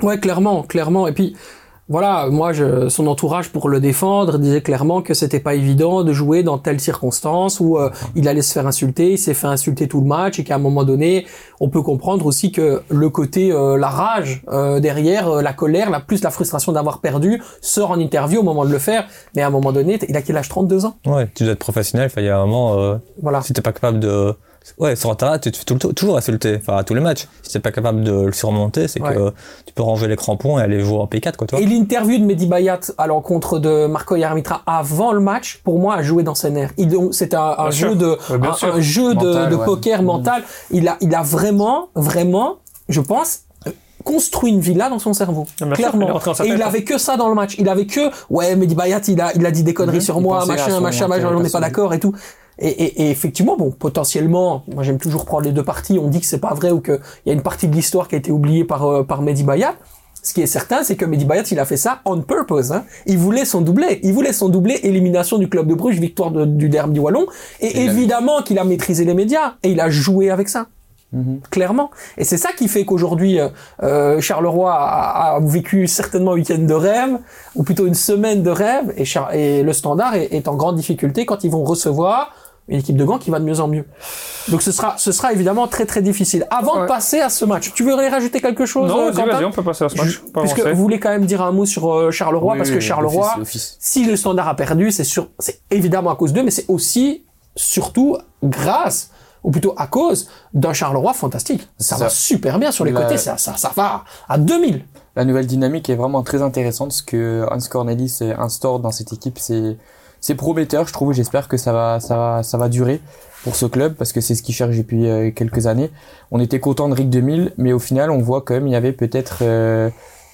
Ouais, clairement, clairement. Et puis, voilà, moi, je, son entourage, pour le défendre, disait clairement que c'était pas évident de jouer dans telles circonstances où euh, il allait se faire insulter, il s'est fait insulter tout le match et qu'à un moment donné, on peut comprendre aussi que le côté, euh, la rage euh, derrière, euh, la colère, la plus la frustration d'avoir perdu, sort en interview au moment de le faire. Mais à un moment donné, il a quel âge? trente-deux ans? Ouais, tu dois être professionnel, il y a un moment, euh, voilà. Si t'es pas capable de... Ouais, sur un terrain, tu te fais tout le toujours insulter, enfin à tous les matchs. Si t'es pas capable de le surmonter, c'est ouais. que tu peux ranger les crampons et aller jouer en P quatre, quoi, toi. Et l'interview de Mehdi Bayat à l'encontre de Marco Yaramitra avant le match, pour moi, a joué dans ses nerfs. C'était un, un jeu de, ouais, un, un jeu mental, de, de ouais. poker mental. Il a, il a vraiment, vraiment, je pense, construit une villa dans son cerveau. Bien clairement. Sûr, il et il avait que ça dans le match. Il avait que, ouais, Mehdi Bayat, il a, il a dit des conneries mmh, sur moi, machin, machin, machin, on n'est pas d'accord et tout. Et, et, et effectivement, bon, potentiellement, moi j'aime toujours prendre les deux parties. On dit que c'est pas vrai ou que il y a une partie de l'histoire qui a été oubliée par euh, par Mehdi Bayat. Ce qui est certain, c'est que Mehdi Bayat, il a fait ça on purpose. Hein. Il voulait son doublé. Il voulait son doublé, élimination du club de Bruges, victoire de, du derby wallon. Et, et évidemment qu'il a maîtrisé les médias et il a joué avec ça. Mmh. Clairement. Et c'est ça qui fait qu'aujourd'hui, euh, Charleroi a, a vécu certainement un week-end de rêve, ou plutôt une semaine de rêve, et, Char- et le Standard est, est en grande difficulté quand ils vont recevoir une équipe de Gand qui va de mieux en mieux. Donc ce sera, ce sera évidemment très très difficile. Avant ouais. de passer à ce match, tu voudrais rajouter quelque chose? Non, euh, vas-y, vas-y, on peut passer à ce match. Je, puisque avancer. Vous voulez quand même dire un mot sur euh, Charleroi, oui, parce oui, que Charleroi, l'office, l'office. Si le Standard a perdu, c'est sûr, c'est évidemment à cause d'eux, mais c'est aussi, surtout, grâce, ou plutôt à cause d'un Charleroi fantastique. Ça, ça va super bien sur les la... côtés, ça, ça, ça va à deux mille. La nouvelle dynamique est vraiment très intéressante. Ce que Hans Cornelis instaure dans cette équipe, c'est c'est prometteur, je trouve. J'espère que ça va ça va ça va durer pour ce club parce que c'est ce qu'il cherche depuis euh, quelques années. On était content de Rick deux mille, mais au final, on voit quand même il y avait peut-être euh,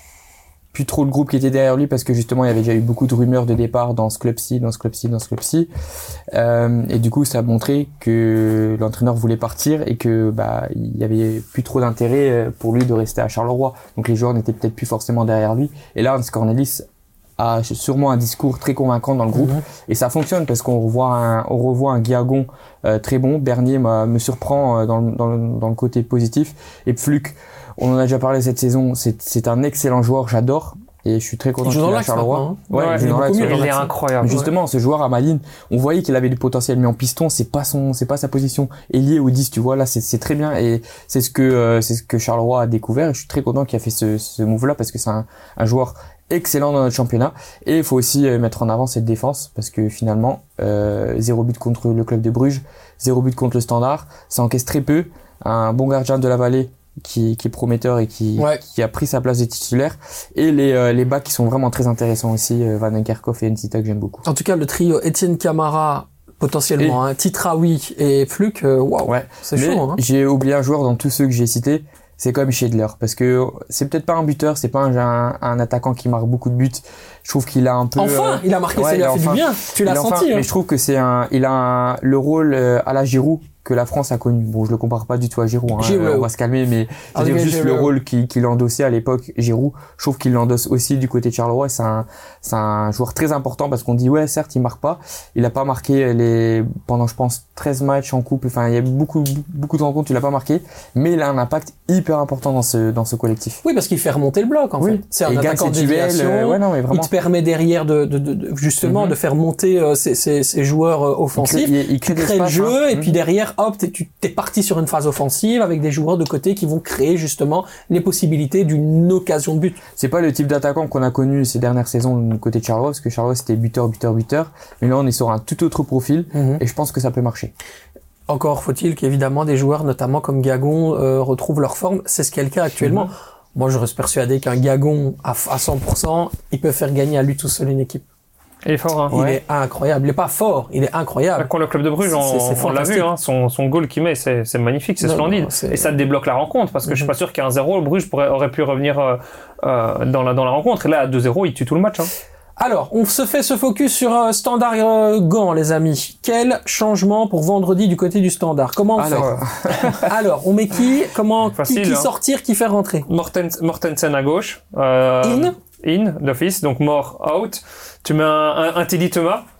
plus trop de groupe qui était derrière lui parce que justement il y avait déjà eu beaucoup de rumeurs de départ dans ce club-ci, dans ce club-ci, dans ce club-ci. Euh, et du coup, ça a montré que l'entraîneur voulait partir et que bah il y avait plus trop d'intérêt pour lui de rester à Charleroi. Donc les joueurs n'étaient peut-être plus forcément derrière lui. Et là, Hans Cornelis a sûrement un discours très convaincant dans le groupe mmh. et ça fonctionne parce qu'on revoit un, on revoit un Guillagon euh, très bon. Bernier me surprend euh, dans, dans, le, dans le côté positif et Pfluck, on en a déjà parlé cette saison, c'est, c'est un excellent joueur, j'adore. Et je suis très content qu'il est à Charleroi. Hein. Ouais, ouais, il, il, il est incroyable. Mais justement, ouais. ce joueur à Malines, on voyait qu'il avait du potentiel, mais en piston, c'est pas son, c'est pas sa position. Ailier ou dix, tu vois, là, c'est, c'est très bien. Et c'est ce que, euh, c'est ce que Charleroi a découvert. Et je suis très content qu'il a fait ce, ce move-là parce que c'est un, un joueur excellent dans notre championnat. Et il faut aussi mettre en avant cette défense parce que finalement, euh, zéro but contre le club de Bruges, zéro but contre le Standard. Ça encaisse très peu. Un bon gardien de la Vallée qui, qui est prometteur et qui, ouais. qui a pris sa place de titulaire. Et les, euh, les backs qui sont vraiment très intéressants aussi, euh, Van Enkerkhoff et Ntita que j'aime beaucoup. En tout cas, le trio Etienne Camara, potentiellement, et... hein, Titraoui et Pfluck, euh, waouh, ouais. c'est Mais chaud. Hein. J'ai oublié un joueur dans tous ceux que j'ai cités, c'est quand même Schedler, parce que c'est peut-être pas un buteur, c'est pas un, un, un attaquant qui marque beaucoup de buts. Je trouve qu'il a un peu. Enfin, euh, il a marqué, ouais, ça lui a fait enfin, du bien. Tu l'as senti. Enfin, hein. Mais je trouve que c'est un, il a un, le rôle euh, à la Giroud que la France a connu. Bon, je le compare pas du tout à Giroud, hein, Giroud. on va se calmer, mais je veux dire juste Giroud. Le rôle qu'il, qu'il endossait à l'époque, Giroud, je trouve qu'il l'endosse aussi du côté de Charleroi. C'est un, c'est un joueur très important parce qu'on dit ouais, certes, il marque pas, il a pas marqué les pendant je pense treize matchs en couple. Enfin, il y a beaucoup beaucoup de rencontres, il a pas marqué, mais il a un impact hyper important dans ce dans ce collectif. Oui, parce qu'il fait remonter le bloc en oui. fait. C'est un attaquant de déviation. Euh, ouais, non, mais vraiment. Il te permet derrière de, de, de, de justement mm-hmm. de faire monter euh, ces, ces, ces joueurs euh, offensifs. Il crée, il crée tu crées le jeu hein. et mm-hmm. puis derrière, hop, t'es, tu t'es parti sur une phase offensive avec des joueurs de côté qui vont créer justement les possibilités d'une occasion de but. C'est pas le type d'attaquant qu'on a connu ces dernières saisons du côté de Charleroi, parce que Charleroi c'était buteur, buteur, buteur. Mais là on est sur un tout autre profil mm-hmm. et je pense que ça peut marcher. Encore faut-il qu'évidemment des joueurs, notamment comme Guillagon, euh, retrouvent leur forme. C'est ce qui est le cas actuellement. Mm-hmm. Moi je reste persuadé qu'un Guillagon à, à cent pour cent, il peut faire gagner à lui tout seul une équipe. Il est fort, hein. Il ouais. est incroyable. Il est pas fort, il est incroyable. Quand le club de Bruges, on, c'est, c'est on l'a vu, hein, son, son goal qu'il met, c'est, c'est magnifique, c'est non, splendide. Non, c'est... Et ça débloque la rencontre, parce que mm-hmm. je suis pas sûr qu'à un zéro, le Bruges pourrait, aurait pu revenir euh, euh, dans, la, dans la rencontre. Et là, à deux zéro, il tue tout le match. Hein. Alors, on se fait ce focus sur euh, Standard euh, Gand, les amis. Quel changement pour vendredi du côté du Standard? Comment on Alors. fait Alors, on met qui? Comment Facile, qui, qui hein. sortir, qui faire rentrer? Mortens, Mortensen à gauche. Euh, In In, d'office, donc Mort out. Tu mets un, un, un Teddy Thomas,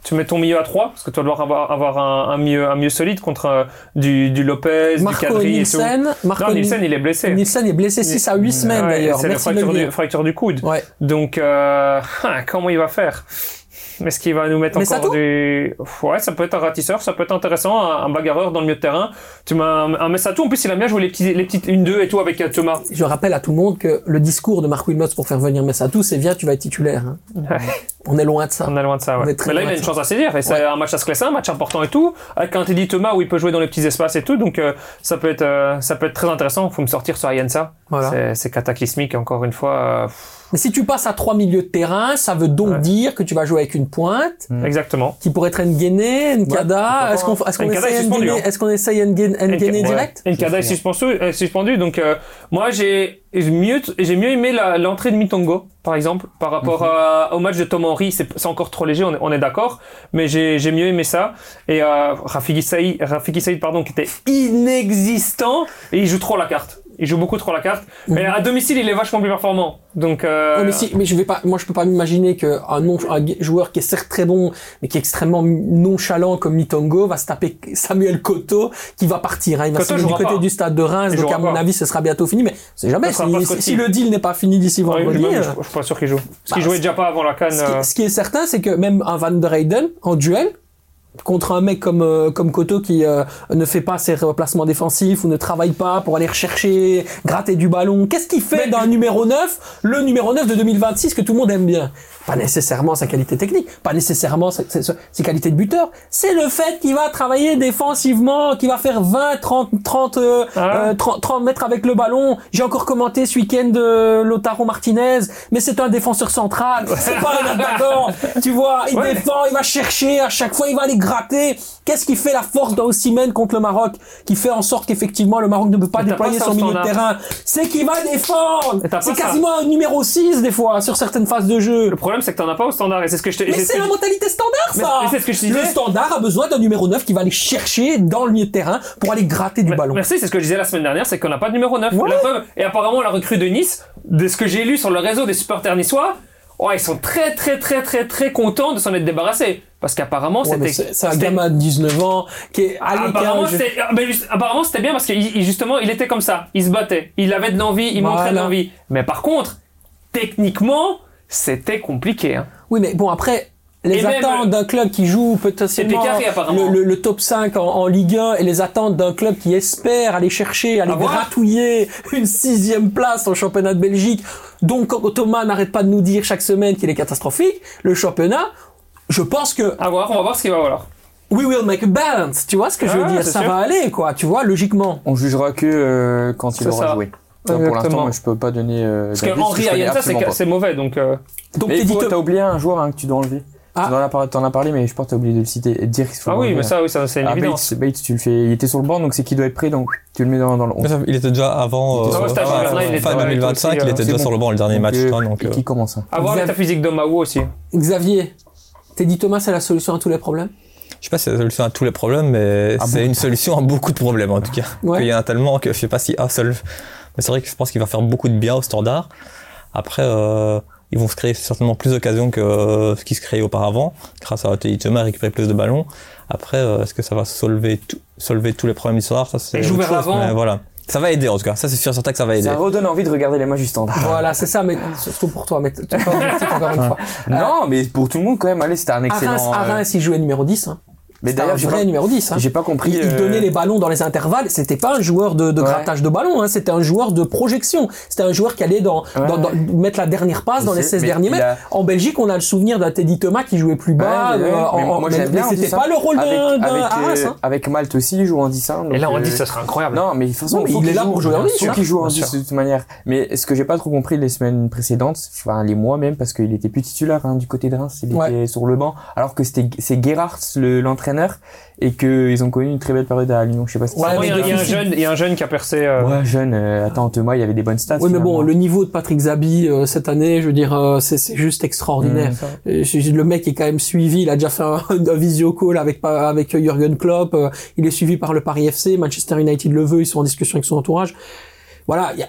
tu mets ton milieu à trois, parce que tu dois devoir avoir, avoir un, un milieu, un milieu solide contre euh, du, du Lopez, Marco du Kadri Nielsen, et tout. Marco non, Nielsen, il est blessé. Nielsen est blessé six à huit semaines Ouais, d'ailleurs. c'est la Merci de fracture le du, dire. fracture du coude. Ouais. Donc, euh, comment il va faire? Est-ce qu'il va nous mettre Mais encore du... Ouais, ça peut être un ratisseur, ça peut être intéressant, un, un bagarreur dans le milieu de terrain. Tu m'as un, un Messatou, en plus il aime bien jouer les petits, les petites une deux et tout avec euh, Thomas. Je rappelle à tout le monde que le discours de Marc Wilmots pour faire venir Messatou, c'est viens, tu vas être titulaire. Hein. Ouais. On est loin de ça. On est loin de ça, On ouais. est très Mais là, il loin a de une ça. chance à saisir. Et c'est Ouais. un match à se classer, un match important et tout. Avec un Teddy Thomas où il peut jouer dans les petits espaces et tout. Donc, euh, ça peut être, euh, ça peut être très intéressant. Faut me sortir sur Ayensa. Voilà. C'est, c'est cataclysmique, encore une fois. Euh, Mais si tu passes à trois milieux de terrain, ça veut donc Ouais. dire que tu vas jouer avec une pointe Mm. Exactement. qui pourrait être N'Guéné, Nkada. Ouais, Est-ce qu'on est-ce qu'on Nkada est essaye suspendu, N'Guéné hein. Est-ce qu'on essaye N'Guéné N'Guéné Ouais. direct Et Nkada est C'est suspendu, est suspendu. Donc, euh, moi, j'ai, j'ai mieux, j'ai mieux aimé la, l'entrée de Mitongo, par exemple, par rapport à, au match de Tom Henry. C'est, c'est encore trop léger, on est, on est d'accord. Mais j'ai, j'ai mieux aimé ça. Et, euh, Rafiki Saïd, Rafiki Saïd, pardon, qui était inexistant. Et il joue trop la carte. Il joue beaucoup trop la carte. Mais à domicile, il est vachement plus performant. Donc, euh... Ouais, mais si, mais je vais pas, moi je peux pas m'imaginer que un non, un joueur qui est certes très bon, mais qui est extrêmement nonchalant comme Mitongo va se taper Samuel Coteau, qui va partir, hein. Il va Coteau se mettre du jouera côté pas. du stade de Reims, Il donc à jouera mon pas. avis ce sera bientôt fini, mais c'est jamais, Ça sera si, pas si, Scotty. si le deal n'est pas fini d'ici Ouais, vendredi. même, euh, je, je suis pas sûr qu'il joue. Parce Bah, qu'il jouait déjà pas avant la CAN. Ce qui, euh, ce qui est certain, c'est que même un Van der Heyden en duel contre un mec comme euh, comme Coteau qui euh, ne fait pas ses replacements défensifs ou ne travaille pas pour aller rechercher, gratter du ballon. Qu'est-ce qu'il fait Mais- d'un numéro neuf, le numéro neuf de deux mille vingt-six que tout le monde aime bien? Pas nécessairement sa qualité technique, pas nécessairement sa- sa- ses qualités de buteur. C'est le fait qu'il va travailler défensivement, qu'il va faire vingt, trente, trente, euh, Ah. euh, trente, trente mètres avec le ballon. J'ai encore commenté ce week-end euh, Lautaro Martinez, mais c'est un défenseur central. C'est pas un attaquant. Tu vois, il Ouais. défend, il va chercher, à chaque fois il va aller gratter. Qu'est-ce qui fait la force d'Osimhen contre le Maroc, qui fait en sorte qu'effectivement le Maroc ne peut pas Mais t'as déployer pas ça son au milieu de standard. terrain? C'est qu'il va défendre. Mais t'as pas C'est ça. quasiment un numéro six des fois sur certaines phases de jeu. Le problème, c'est que t'en as pas au standard. Et c'est ce que je te... Mais c'est ce c'est que la je- mentalité standard, Mais- ça. mais c'est ce que je Le disais. standard a besoin d'un numéro neuf qui va aller chercher dans le milieu de terrain pour aller gratter du Mais- ballon. Merci, c'est ce que je disais la semaine dernière, c'est qu'on n'a pas de numéro neuf. Ouais. La preuve, et apparemment, la recrue de Nice, de ce que j'ai lu sur le réseau des supporters niçois, oh, ils sont très, très, très, très, très contents de s'en être débarrassés. Parce qu'apparemment, Ouais, mais c'était... c'est c'est un c'était- gamin de dix-neuf ans qui est à Apparemment, l'écart. c'était, ah, ben, juste- apparemment, c'était bien parce que il- il- justement, il était comme ça. Il se battait. Il avait de l'envie, il montrait de Voilà. l'envie. Mais par contre, techniquement, c'était compliqué, hein. Oui, mais bon, après, les Et même- attentes d'un club qui joue potentiellement carré, apparemment. le, le, le top cinq en, en Ligue un et les attentes d'un club qui espère aller chercher, aller À voir. gratouiller une sixième place en championnat de Belgique, donc Thomas n'arrête pas de nous dire chaque semaine qu'il est catastrophique, le championnat, je pense que À voir, on va voir ce qu'il va avoir. we will make a balance, tu vois ce que je veux Ah, dire, c'est ça sûr. va aller, quoi, tu vois, logiquement. On jugera que euh, quand il C'est aura ça. joué. Enfin, pour Exactement. l'instant, moi, je peux pas donner. Euh, Parce que d'avis, Henri je connais Ayensa, c'est, absolument que- pas. c'est mauvais, donc, euh, Donc Mais t'es dit faut- que- t'as oublié un joueur hein, que tu dois enlever. Ah. Tu en as parlé, t'en as parlé, mais je pense que t'as oublié de le citer. Dire qu'il faut ah le oui, enlever, mais ça, oui, ça, c'est une Ah, évidence. Bates, Bates, tu le fais. Il était sur le banc, donc c'est qu'il doit être prêt, donc tu le mets dans, dans le Mais onze. ça, il était déjà avant, Il était euh, sur le stage fin- hivernal, il était- fin ouais, deux mille vingt-cinq, il était il aussi, était euh, déjà c'est sur bon. le banc le dernier Donc, match. euh, hein, donc, et euh, qui commence. hein. À voir Xav- l'état physique de Maou aussi. Xavier, Teddy Thomas, c'est la solution à tous les problèmes? Je sais pas si c'est la solution à tous les problèmes, mais Ah c'est bon une solution à beaucoup de problèmes en tout cas. Ouais. Il y en a tellement que je sais pas si un seul. Mais c'est vrai que je pense qu'il va faire beaucoup de bien au standard. Après, euh, ils vont se créer certainement plus d'occasions que euh, ce qui se créait auparavant, grâce à Teddy Thomas récupérer plus de ballons. Après, euh, est-ce que ça va solver, tout, solver tous les problèmes du standard? Ça, c'est Et joue autre vers chose, l'avant. mais voilà. Ça va aider en tout cas. Ça, c'est sûr, certain que ça va aider. Ça redonne envie de regarder les matchs du standard. Voilà, c'est ça, mais surtout pour toi, mais tu pas objectif encore une fois. Non, mais pour tout le monde quand même, allez, c'était un À excellent. Reims, à euh, Reims, il jouait numéro dix, hein. Mais C'était un d'ailleurs, j'ai vrai pas, numéro dix, hein. j'ai pas compris. Il, il euh, donnait les ballons dans les intervalles. C'était pas un joueur de, de Ouais. grattage de ballon, hein. C'était un joueur de projection. C'était un joueur qui allait dans, Ouais. dans, dans- mettre la dernière passe dans Je les sais, seize mais derniers il mètres. a- En Belgique, on a le souvenir d'un Teddy Thomas qui jouait plus bas. Ouais, ouais, euh, ouais. en- Mais en- moi, mais j'aime bien en mais dix, c'était hein. pas le rôle avec, d'un, d'un avec, Arras, euh, hein. avec Malte aussi, il joue en dix. Hein, donc, Et là, on euh, dit, ça serait incroyable. Non, mais de toute façon, Non, mais faut il est qu'il là joue, pour jouer en bien dix, sûr hein. qu'il joue en Bien dix sûr. de toute manière. Mais ce que j'ai pas trop compris les semaines précédentes, enfin les mois même, parce qu'il était plus titulaire hein, du côté de Reims, il Ouais. était sur le banc, alors que c'était c'est Gerhardt le, l'entraîneur et que ils ont connu une très belle période à Lyon. Je sais pas si Ouais, Moi, il y, a- mais il y a un déficit. jeune, il y a un jeune qui a percé. euh, Ouais, jeune. Euh, attends, Thomas, il y avait des bonnes stats. Oui, mais bon, finalement. le niveau de Patrick Zabi euh, cette année, je veux dire, euh, c'est, c'est juste extraordinaire. Mmh. Euh, je- Le mec est quand même suivi. Il a déjà fait un, un visio call avec avec Jürgen Klopp. euh, Il est suivi par le Paris F C, Manchester United le veut. Ils sont en discussion avec son entourage. Voilà, il y a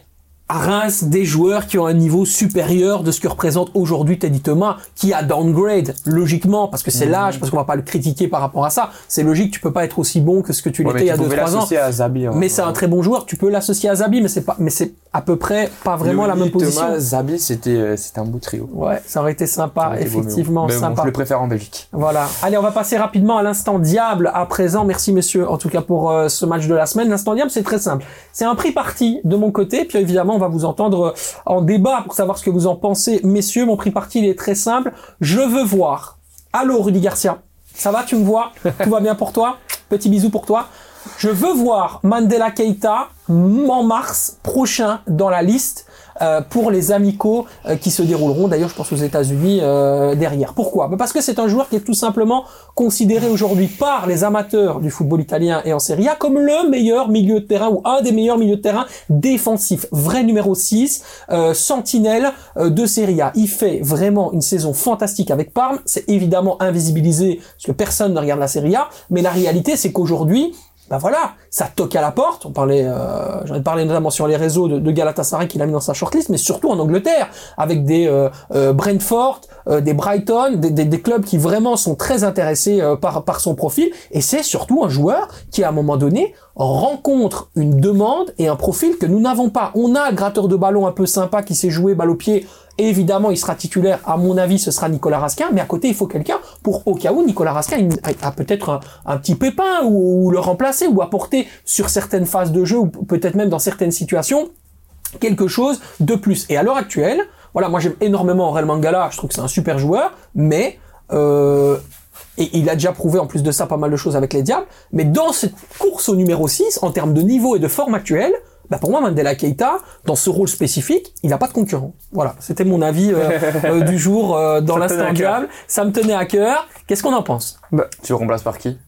à Reims des joueurs qui ont un niveau supérieur de ce que représente aujourd'hui Teddy Thomas, qui a downgrade, logiquement, parce que c'est mmh. l'âge, parce qu'on va pas le critiquer par rapport à ça. C'est logique, tu peux pas être aussi bon que ce que tu ouais, l'étais il y a deux trois ans. À Zabi, hein. Mais c'est un très bon joueur, tu peux l'associer à Zabi, mais c'est pas, mais c'est à peu près pas vraiment le, la même Thomas, position. Zabi, c'était, c'était un beau trio. Ouais, ça aurait été sympa, aurait été effectivement, mais sympa. Bon, je le préfère en Belgique. Voilà. Allez, on va passer rapidement à l'instant diable à présent. Merci messieurs, en tout cas pour euh, ce match de la semaine. L'instant diable, c'est très simple. C'est un prix parti de mon côté, puis évidemment, on va vous entendre en débat pour savoir ce que vous en pensez. Messieurs, mon prix parti, il est très simple. Je veux voir. Allô, Rudy Garcia. Ça va, tu me vois? Tout va bien pour toi? Petit bisou pour toi. Je veux voir Mandela Keita en mars prochain dans la liste euh, pour les amicaux euh, qui se dérouleront, d'ailleurs je pense aux États-Unis euh, derrière. Pourquoi? Parce que c'est un joueur qui est tout simplement considéré aujourd'hui par les amateurs du football italien et en Serie A comme le meilleur milieu de terrain ou un des meilleurs milieux de terrain défensifs. Vrai numéro six, euh, sentinelle euh, de Serie A. Il fait vraiment une saison fantastique avec Parme. C'est évidemment invisibilisé parce que personne ne regarde la Serie A, mais la réalité c'est qu'aujourd'hui, ben voilà, ça toque à la porte. On parlait, euh, j'en ai parlé notamment sur les réseaux de, de Galatasaray qu'il a mis dans sa shortlist, mais surtout en Angleterre, avec des euh, euh, Brentford, euh, des Brighton, des, des, des clubs qui vraiment sont très intéressés euh, par par son profil. Et c'est surtout un joueur qui, à un moment donné, rencontre une demande et un profil que nous n'avons pas. On a un gratteur de ballon un peu sympa qui s'est joué balle au pied. Évidemment, il sera titulaire. À mon avis, ce sera Nicolas Raskin. Mais à côté, il faut quelqu'un pour, au cas où, Nicolas Raskin a, a peut-être un, un petit pépin ou, ou le remplacer ou apporter sur certaines phases de jeu ou peut-être même dans certaines situations quelque chose de plus. Et à l'heure actuelle, voilà, moi j'aime énormément Aurel Mangala. Je trouve que c'est un super joueur, mais euh, et il a déjà prouvé en plus de ça pas mal de choses avec les Diables. Mais dans cette course au numéro six, en termes de niveau et de forme actuelle, bah pour moi, Mandela Keita, dans ce rôle spécifique, il n'a pas de concurrent. Voilà, c'était mon avis euh, euh, du jour euh, dans l'instant diable. Ça me tenait à cœur. Qu'est-ce qu'on en pense? Bah, tu le remplaces par qui?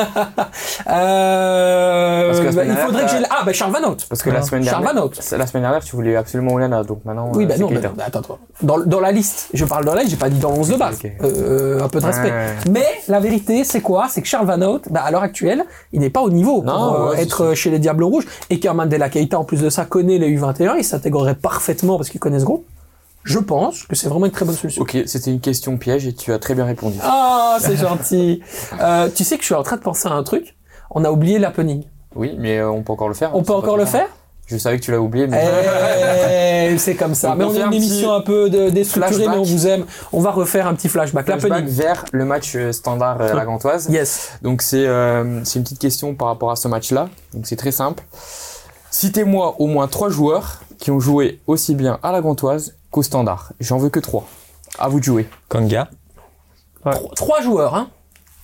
euh, Parce que bah, il faudrait que j'ai... Ah, bah Charles Van Hout. Parce que la semaine Charles dernière, Van Hout. la semaine dernière, tu voulais absolument Onana, donc maintenant. Oui, euh, bah non, bah, bah, attends, attends. Dans, dans la liste, je parle dans la liste, j'ai pas dit dans l'onze de base. Okay. Euh, un peu de respect. Ouais. Mais la vérité, c'est quoi? C'est que Charles Van Hout, bah, à l'heure actuelle, il n'est pas au niveau non, pour ouais, euh, être sûr. Chez les Diables Rouges. Et que Mandela Keita, en plus de ça, connaît les U vingt et un, il s'intégrerait parfaitement parce qu'il connaît ce groupe. Je pense que c'est vraiment une très bonne solution. Ok, c'était une question piège et tu as très bien répondu. Ah, c'est gentil. Euh, tu sais que je suis en train de penser à un truc. On a oublié l'happening. Oui, mais euh, on peut encore le faire. On peut encore le faire? Je savais que tu l'as oublié, mais... Eh, c'est comme ça. On mais on a une émission un peu de, déstructurée, mais on vous aime. On va refaire un petit flashback. Flashback vers le match standard euh, la Gantoise. Yes. Donc c'est euh, c'est une petite question par rapport à ce match-là. Donc c'est très simple. Citez-moi au moins trois joueurs qui ont joué aussi bien à la Gantoise qu'au standard. J'en veux que trois. À vous de jouer. Konga. Ouais. Trois, trois joueurs, hein.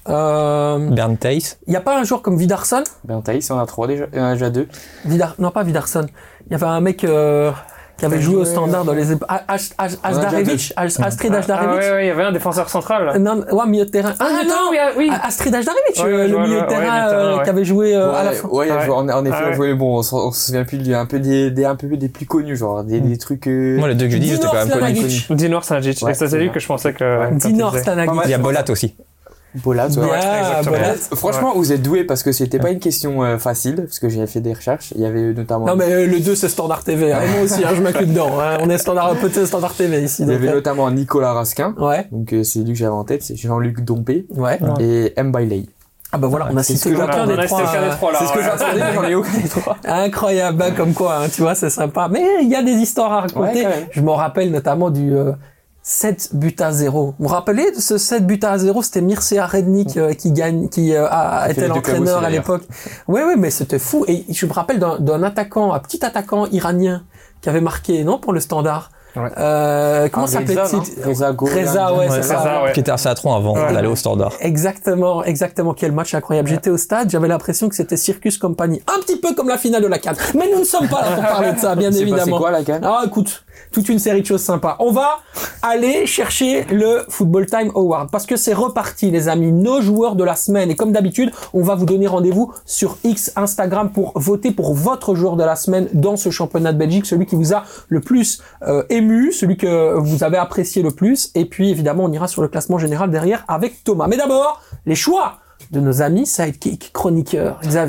Euh... Bernd Thijs. Il y a pas un joueur comme Vidarsson? Bernd Thijs, on a trois déjà. Il y en a déjà deux. Vidar... Non, pas Vidarsson. Il y avait un mec euh, qui avait joué au standard dans les... Ajdarevic. Astrid Ajdarevic. Ah ouais, ouais, il y avait un défenseur central. Non, ouais, milieu de terrain. Ah, ah non, non, oui. Astrid Ajdarevic, ouais, le milieu de terrain, euh, ouais. qui avait joué euh, ouais, à la fin. Ouais, ouais. en, en effet, ah, ouais. joué, bon, on, on se souvient plus, il y a un peu des, des, un peu des plus connus, genre, des, des trucs, euh... Moi, les deux que j'ai dit, j'étais quand même connus. Dinor Stanagic. Ouais, c'est lui que je pensais que... Dinor Stanagic. Il y a Bolat aussi. Bolat, ouais. Yeah, Bolat. Franchement, ouais. Vous êtes doués parce que c'était pas une question euh, facile, parce que j'ai fait des recherches. Il y avait notamment. Non, mais euh, le deux, c'est Standard T V. Hein. Et moi aussi, hein, je m'inclus dedans. Hein. On est standard, peut-être Standard T V ici. Il y avait euh... notamment Nicolas Raskin. Ouais. Donc, euh, c'est lui que j'avais en tête. C'est Jean-Luc Dompé. Ouais. Et Mbailey. Ah bah voilà, on a cité aucun des trois. C'est ce que j'attendais, mais j'en ai aucun des trois. Incroyable, bah, comme quoi, hein, tu vois, c'est sympa. Mais il y a des histoires à raconter. Ouais, je m'en rappelle notamment du... Euh, sept buts à zéro. Vous vous rappelez de ce sept buts à zéro? C'était Mircea Rednik euh, qui gagne, qui euh, a été l'entraîneur à l'époque. Oui, oui, mais c'était fou. Et je me rappelle d'un, d'un attaquant, un petit attaquant iranien qui avait marqué, non, pour le standard. Ouais. Euh, comment ah, s'appelait-il? Reza, Reza, ouais, c'est ça. Ouais. Qui était à Satron avant ouais. d'aller au standard. Exactement, exactement. Quel match incroyable. Ouais. J'étais au stade, j'avais l'impression que c'était Circus Company. Un petit peu comme la finale de la CAN. Mais nous ne sommes pas là pour parler de ça, bien c'est évidemment. C'est quoi la CAN? Ah, écoute. Toute une série de choses sympas. On va aller chercher le Football Time Award parce que c'est reparti, les amis. Nos joueurs de la semaine. Et comme d'habitude, on va vous donner rendez-vous sur X, Instagram pour voter pour votre joueur de la semaine dans ce championnat de Belgique. Celui qui vous a le plus euh, ému, celui que vous avez apprécié le plus. Et puis, évidemment, on ira sur le classement général derrière avec Thomas. Mais d'abord, les choix de nos amis sidekick, chroniqueurs, Xavier.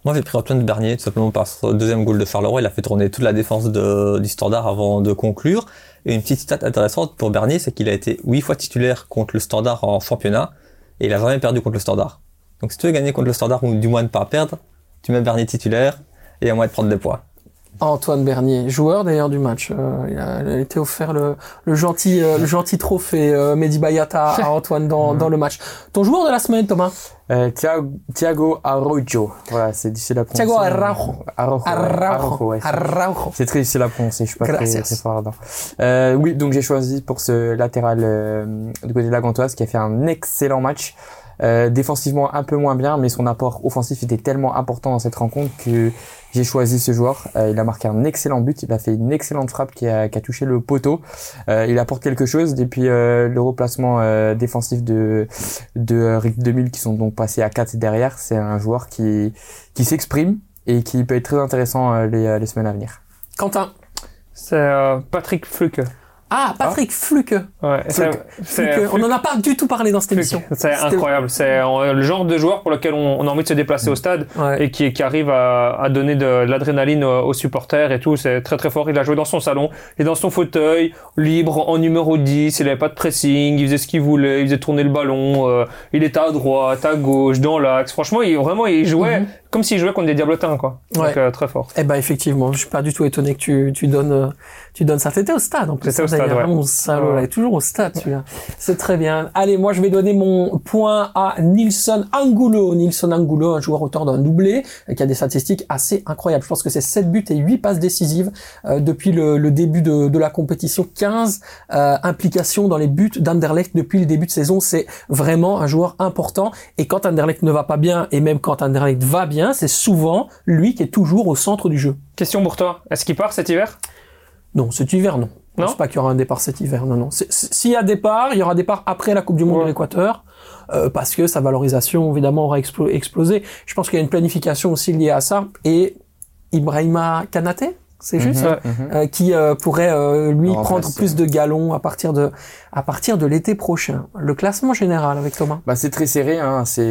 Moi, j'ai pris Antoine Bernier, tout simplement par son deuxième goal de Charleroi. Il a fait tourner toute la défense de, du Standard avant de conclure. Et une petite stat intéressante pour Bernier, c'est qu'il a été huit fois titulaire contre le Standard en championnat et il a jamais perdu contre le Standard. Donc si tu veux gagner contre le Standard ou du moins ne pas perdre, tu mets Bernier titulaire et il y a moyen de prendre des points. Antoine Bernier, joueur d'ailleurs du match. Euh, il, a, il a été offert le, le gentil, euh, le gentil trophée euh, Mehdi Bayata à Antoine dans, dans le match. Ton joueur de la semaine, Thomas? Euh, Thiago, Thiago Araujo. Voilà, c'est difficile à prononcer. Thiago Araujo. Araujo. Araujo. Araujo, ouais, c'est- Araujo. C'est très difficile à prononcer, je suis pas très, Gracias. très fort là-dedans. Euh, oui, donc j'ai choisi pour ce latéral euh, du côté de la Gantoise qui a fait un excellent match. Euh, défensivement un peu moins bien, mais son apport offensif était tellement important dans cette rencontre que j'ai choisi ce joueur. Euh, il a marqué un excellent but, il a fait une excellente frappe qui a, qui a touché le poteau. Euh, il apporte quelque chose depuis euh, le replacement euh, défensif de de Rick deux mille qui sont donc passés à quatre derrière. C'est un joueur qui qui s'exprime et qui peut être très intéressant euh, les, les semaines à venir. Quentin. C'est euh, Patrick Fluke. Ah, Patrick Fluke. Ouais, c'est, Fluke. c'est, Fluke. On n'en a pas du tout parlé dans cette émission. c'est C'était- incroyable. C'est euh, le genre de joueur pour lequel on, on a envie de se déplacer au stade Ouais. et qui, qui arrive à, à donner de, l'adrénaline aux, aux supporters et tout. C'est très très fort. Il a joué dans son salon et dans son fauteuil, libre, en numéro dix. Il avait pas de pressing. Il faisait ce qu'il voulait. Il faisait tourner le ballon. Euh, il était à droite, à gauche, dans l'axe. Franchement, il, vraiment, il jouait Mhm. comme s'il jouait contre des diablotins, quoi. Donc, Ouais. euh, très fort. Eh ben effectivement, je suis pas du tout étonné que tu tu donnes euh, tu donnes ça. T'étais au stade en plus. J'étais au D'ailleurs, stade, ouais. vraiment, salaud, Ouais. là, il est toujours au stade celui-là. C'est très bien. Allez, moi je vais donner mon point à Nilson Angulo. Nilson Angulo, un joueur auteur d'un doublé euh, qui a des statistiques assez incroyables. Je pense que c'est sept buts et huit passes décisives euh, depuis le, le début de, de la compétition. quinze euh, implications dans les buts d'Anderlecht depuis le début de saison. C'est vraiment un joueur important. Et quand Anderlecht ne va pas bien, et même quand Anderlecht va bien, c'est souvent lui qui est toujours au centre du jeu. Question pour toi. Est-ce qu'il part cet hiver? Non, cet hiver, non. Je Non pense pas qu'il y aura un départ cet hiver. Non, non. C'est- c'est- S'il y a départ, il y aura départ après la Coupe du Monde Ouais. de l'Équateur, euh, parce que sa valorisation, évidemment, aura explo- explosé. Je pense qu'il y a une planification aussi liée à ça. Et Ibrahima Kanate, c'est juste, Ouais. euh, qui euh, pourrait euh, lui Le prendre remplacer. plus de galons à partir de à partir de l'été prochain. Le classement général avec Thomas. Bah c'est très serré, hein. C'est,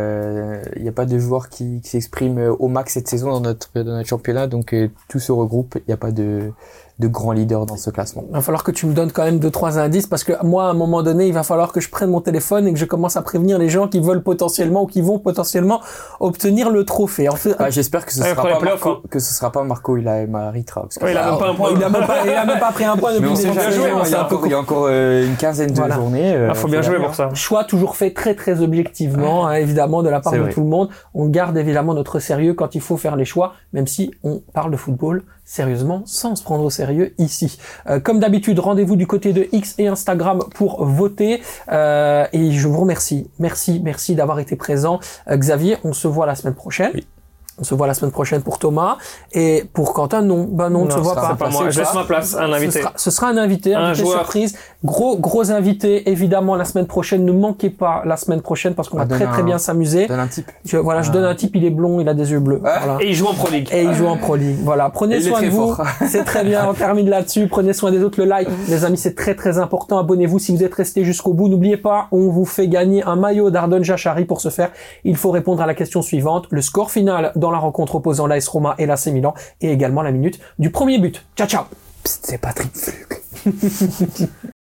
il n'y a pas de joueurs qui, qui s'expriment euh, au max cette saison dans notre dans notre championnat, donc euh, tout se regroupe. Il n'y a pas de de grands leaders dans ce classement. Il va falloir que tu me donnes quand même deux, trois indices parce que moi, à un moment donné, il va falloir que je prenne mon téléphone et que je commence à prévenir les gens qui veulent potentiellement ou qui vont potentiellement obtenir le trophée. En fait, Bah, j'espère que ce Ouais, sera pour les pas playoffs, Marco, hein. que ce sera pas Marco Ilaima Ritra, parce que Ouais, il a même pas un point. il a même pas, il a même pas pris un point mais depuis on sait le jamais, début, hein, il y c'est a un peu encore, il y a encore euh, une quinzaine de Voilà. journées. euh, Ah, faut bien jouer gagner, pour ça. choix toujours fait très très objectivement, hein, évidemment, de la part C'est de vrai. tout le monde. On garde évidemment notre sérieux quand il faut faire les choix, même si on parle de football sérieusement, sans se prendre au sérieux ici. Euh, comme d'habitude, rendez-vous du côté de X et Instagram pour voter. Euh, et je vous remercie. Merci, merci d'avoir été présent. Euh, Xavier, on se voit la semaine prochaine. Oui. On se voit la semaine prochaine pour Thomas. Et pour Quentin, non. Ben non, on ne se Non, voit ça, pas. c'est pas moi. Je laisse ma place à un Ce invité. sera, ce sera un invité, Un invité joueur. surprise. Gros, gros invité, évidemment, la semaine prochaine. Ne manquez pas la semaine prochaine parce qu'on Ah, va très donne très un- bien s'amuser. Donne un type. Je, voilà, je Ah. donne un type, il est blond, il a des yeux bleus. Ah. Voilà. Et il joue en Pro League. Et il joue en Pro League. Voilà. Prenez Et il est soin de très vous. fort. C'est très bien. On termine là-dessus. Prenez soin des autres. Le like, les amis, c'est très très important. Abonnez-vous si vous êtes restés jusqu'au bout. N'oubliez pas, on vous fait gagner un maillot d'Ardon Jachari. Pour ce faire, il faut répondre à la question suivante. Le score final dans la rencontre opposant l'A S Roma et l'A C Milan et également la minute du premier but. Ciao, ciao. Psst, c'est Patrick Fluke.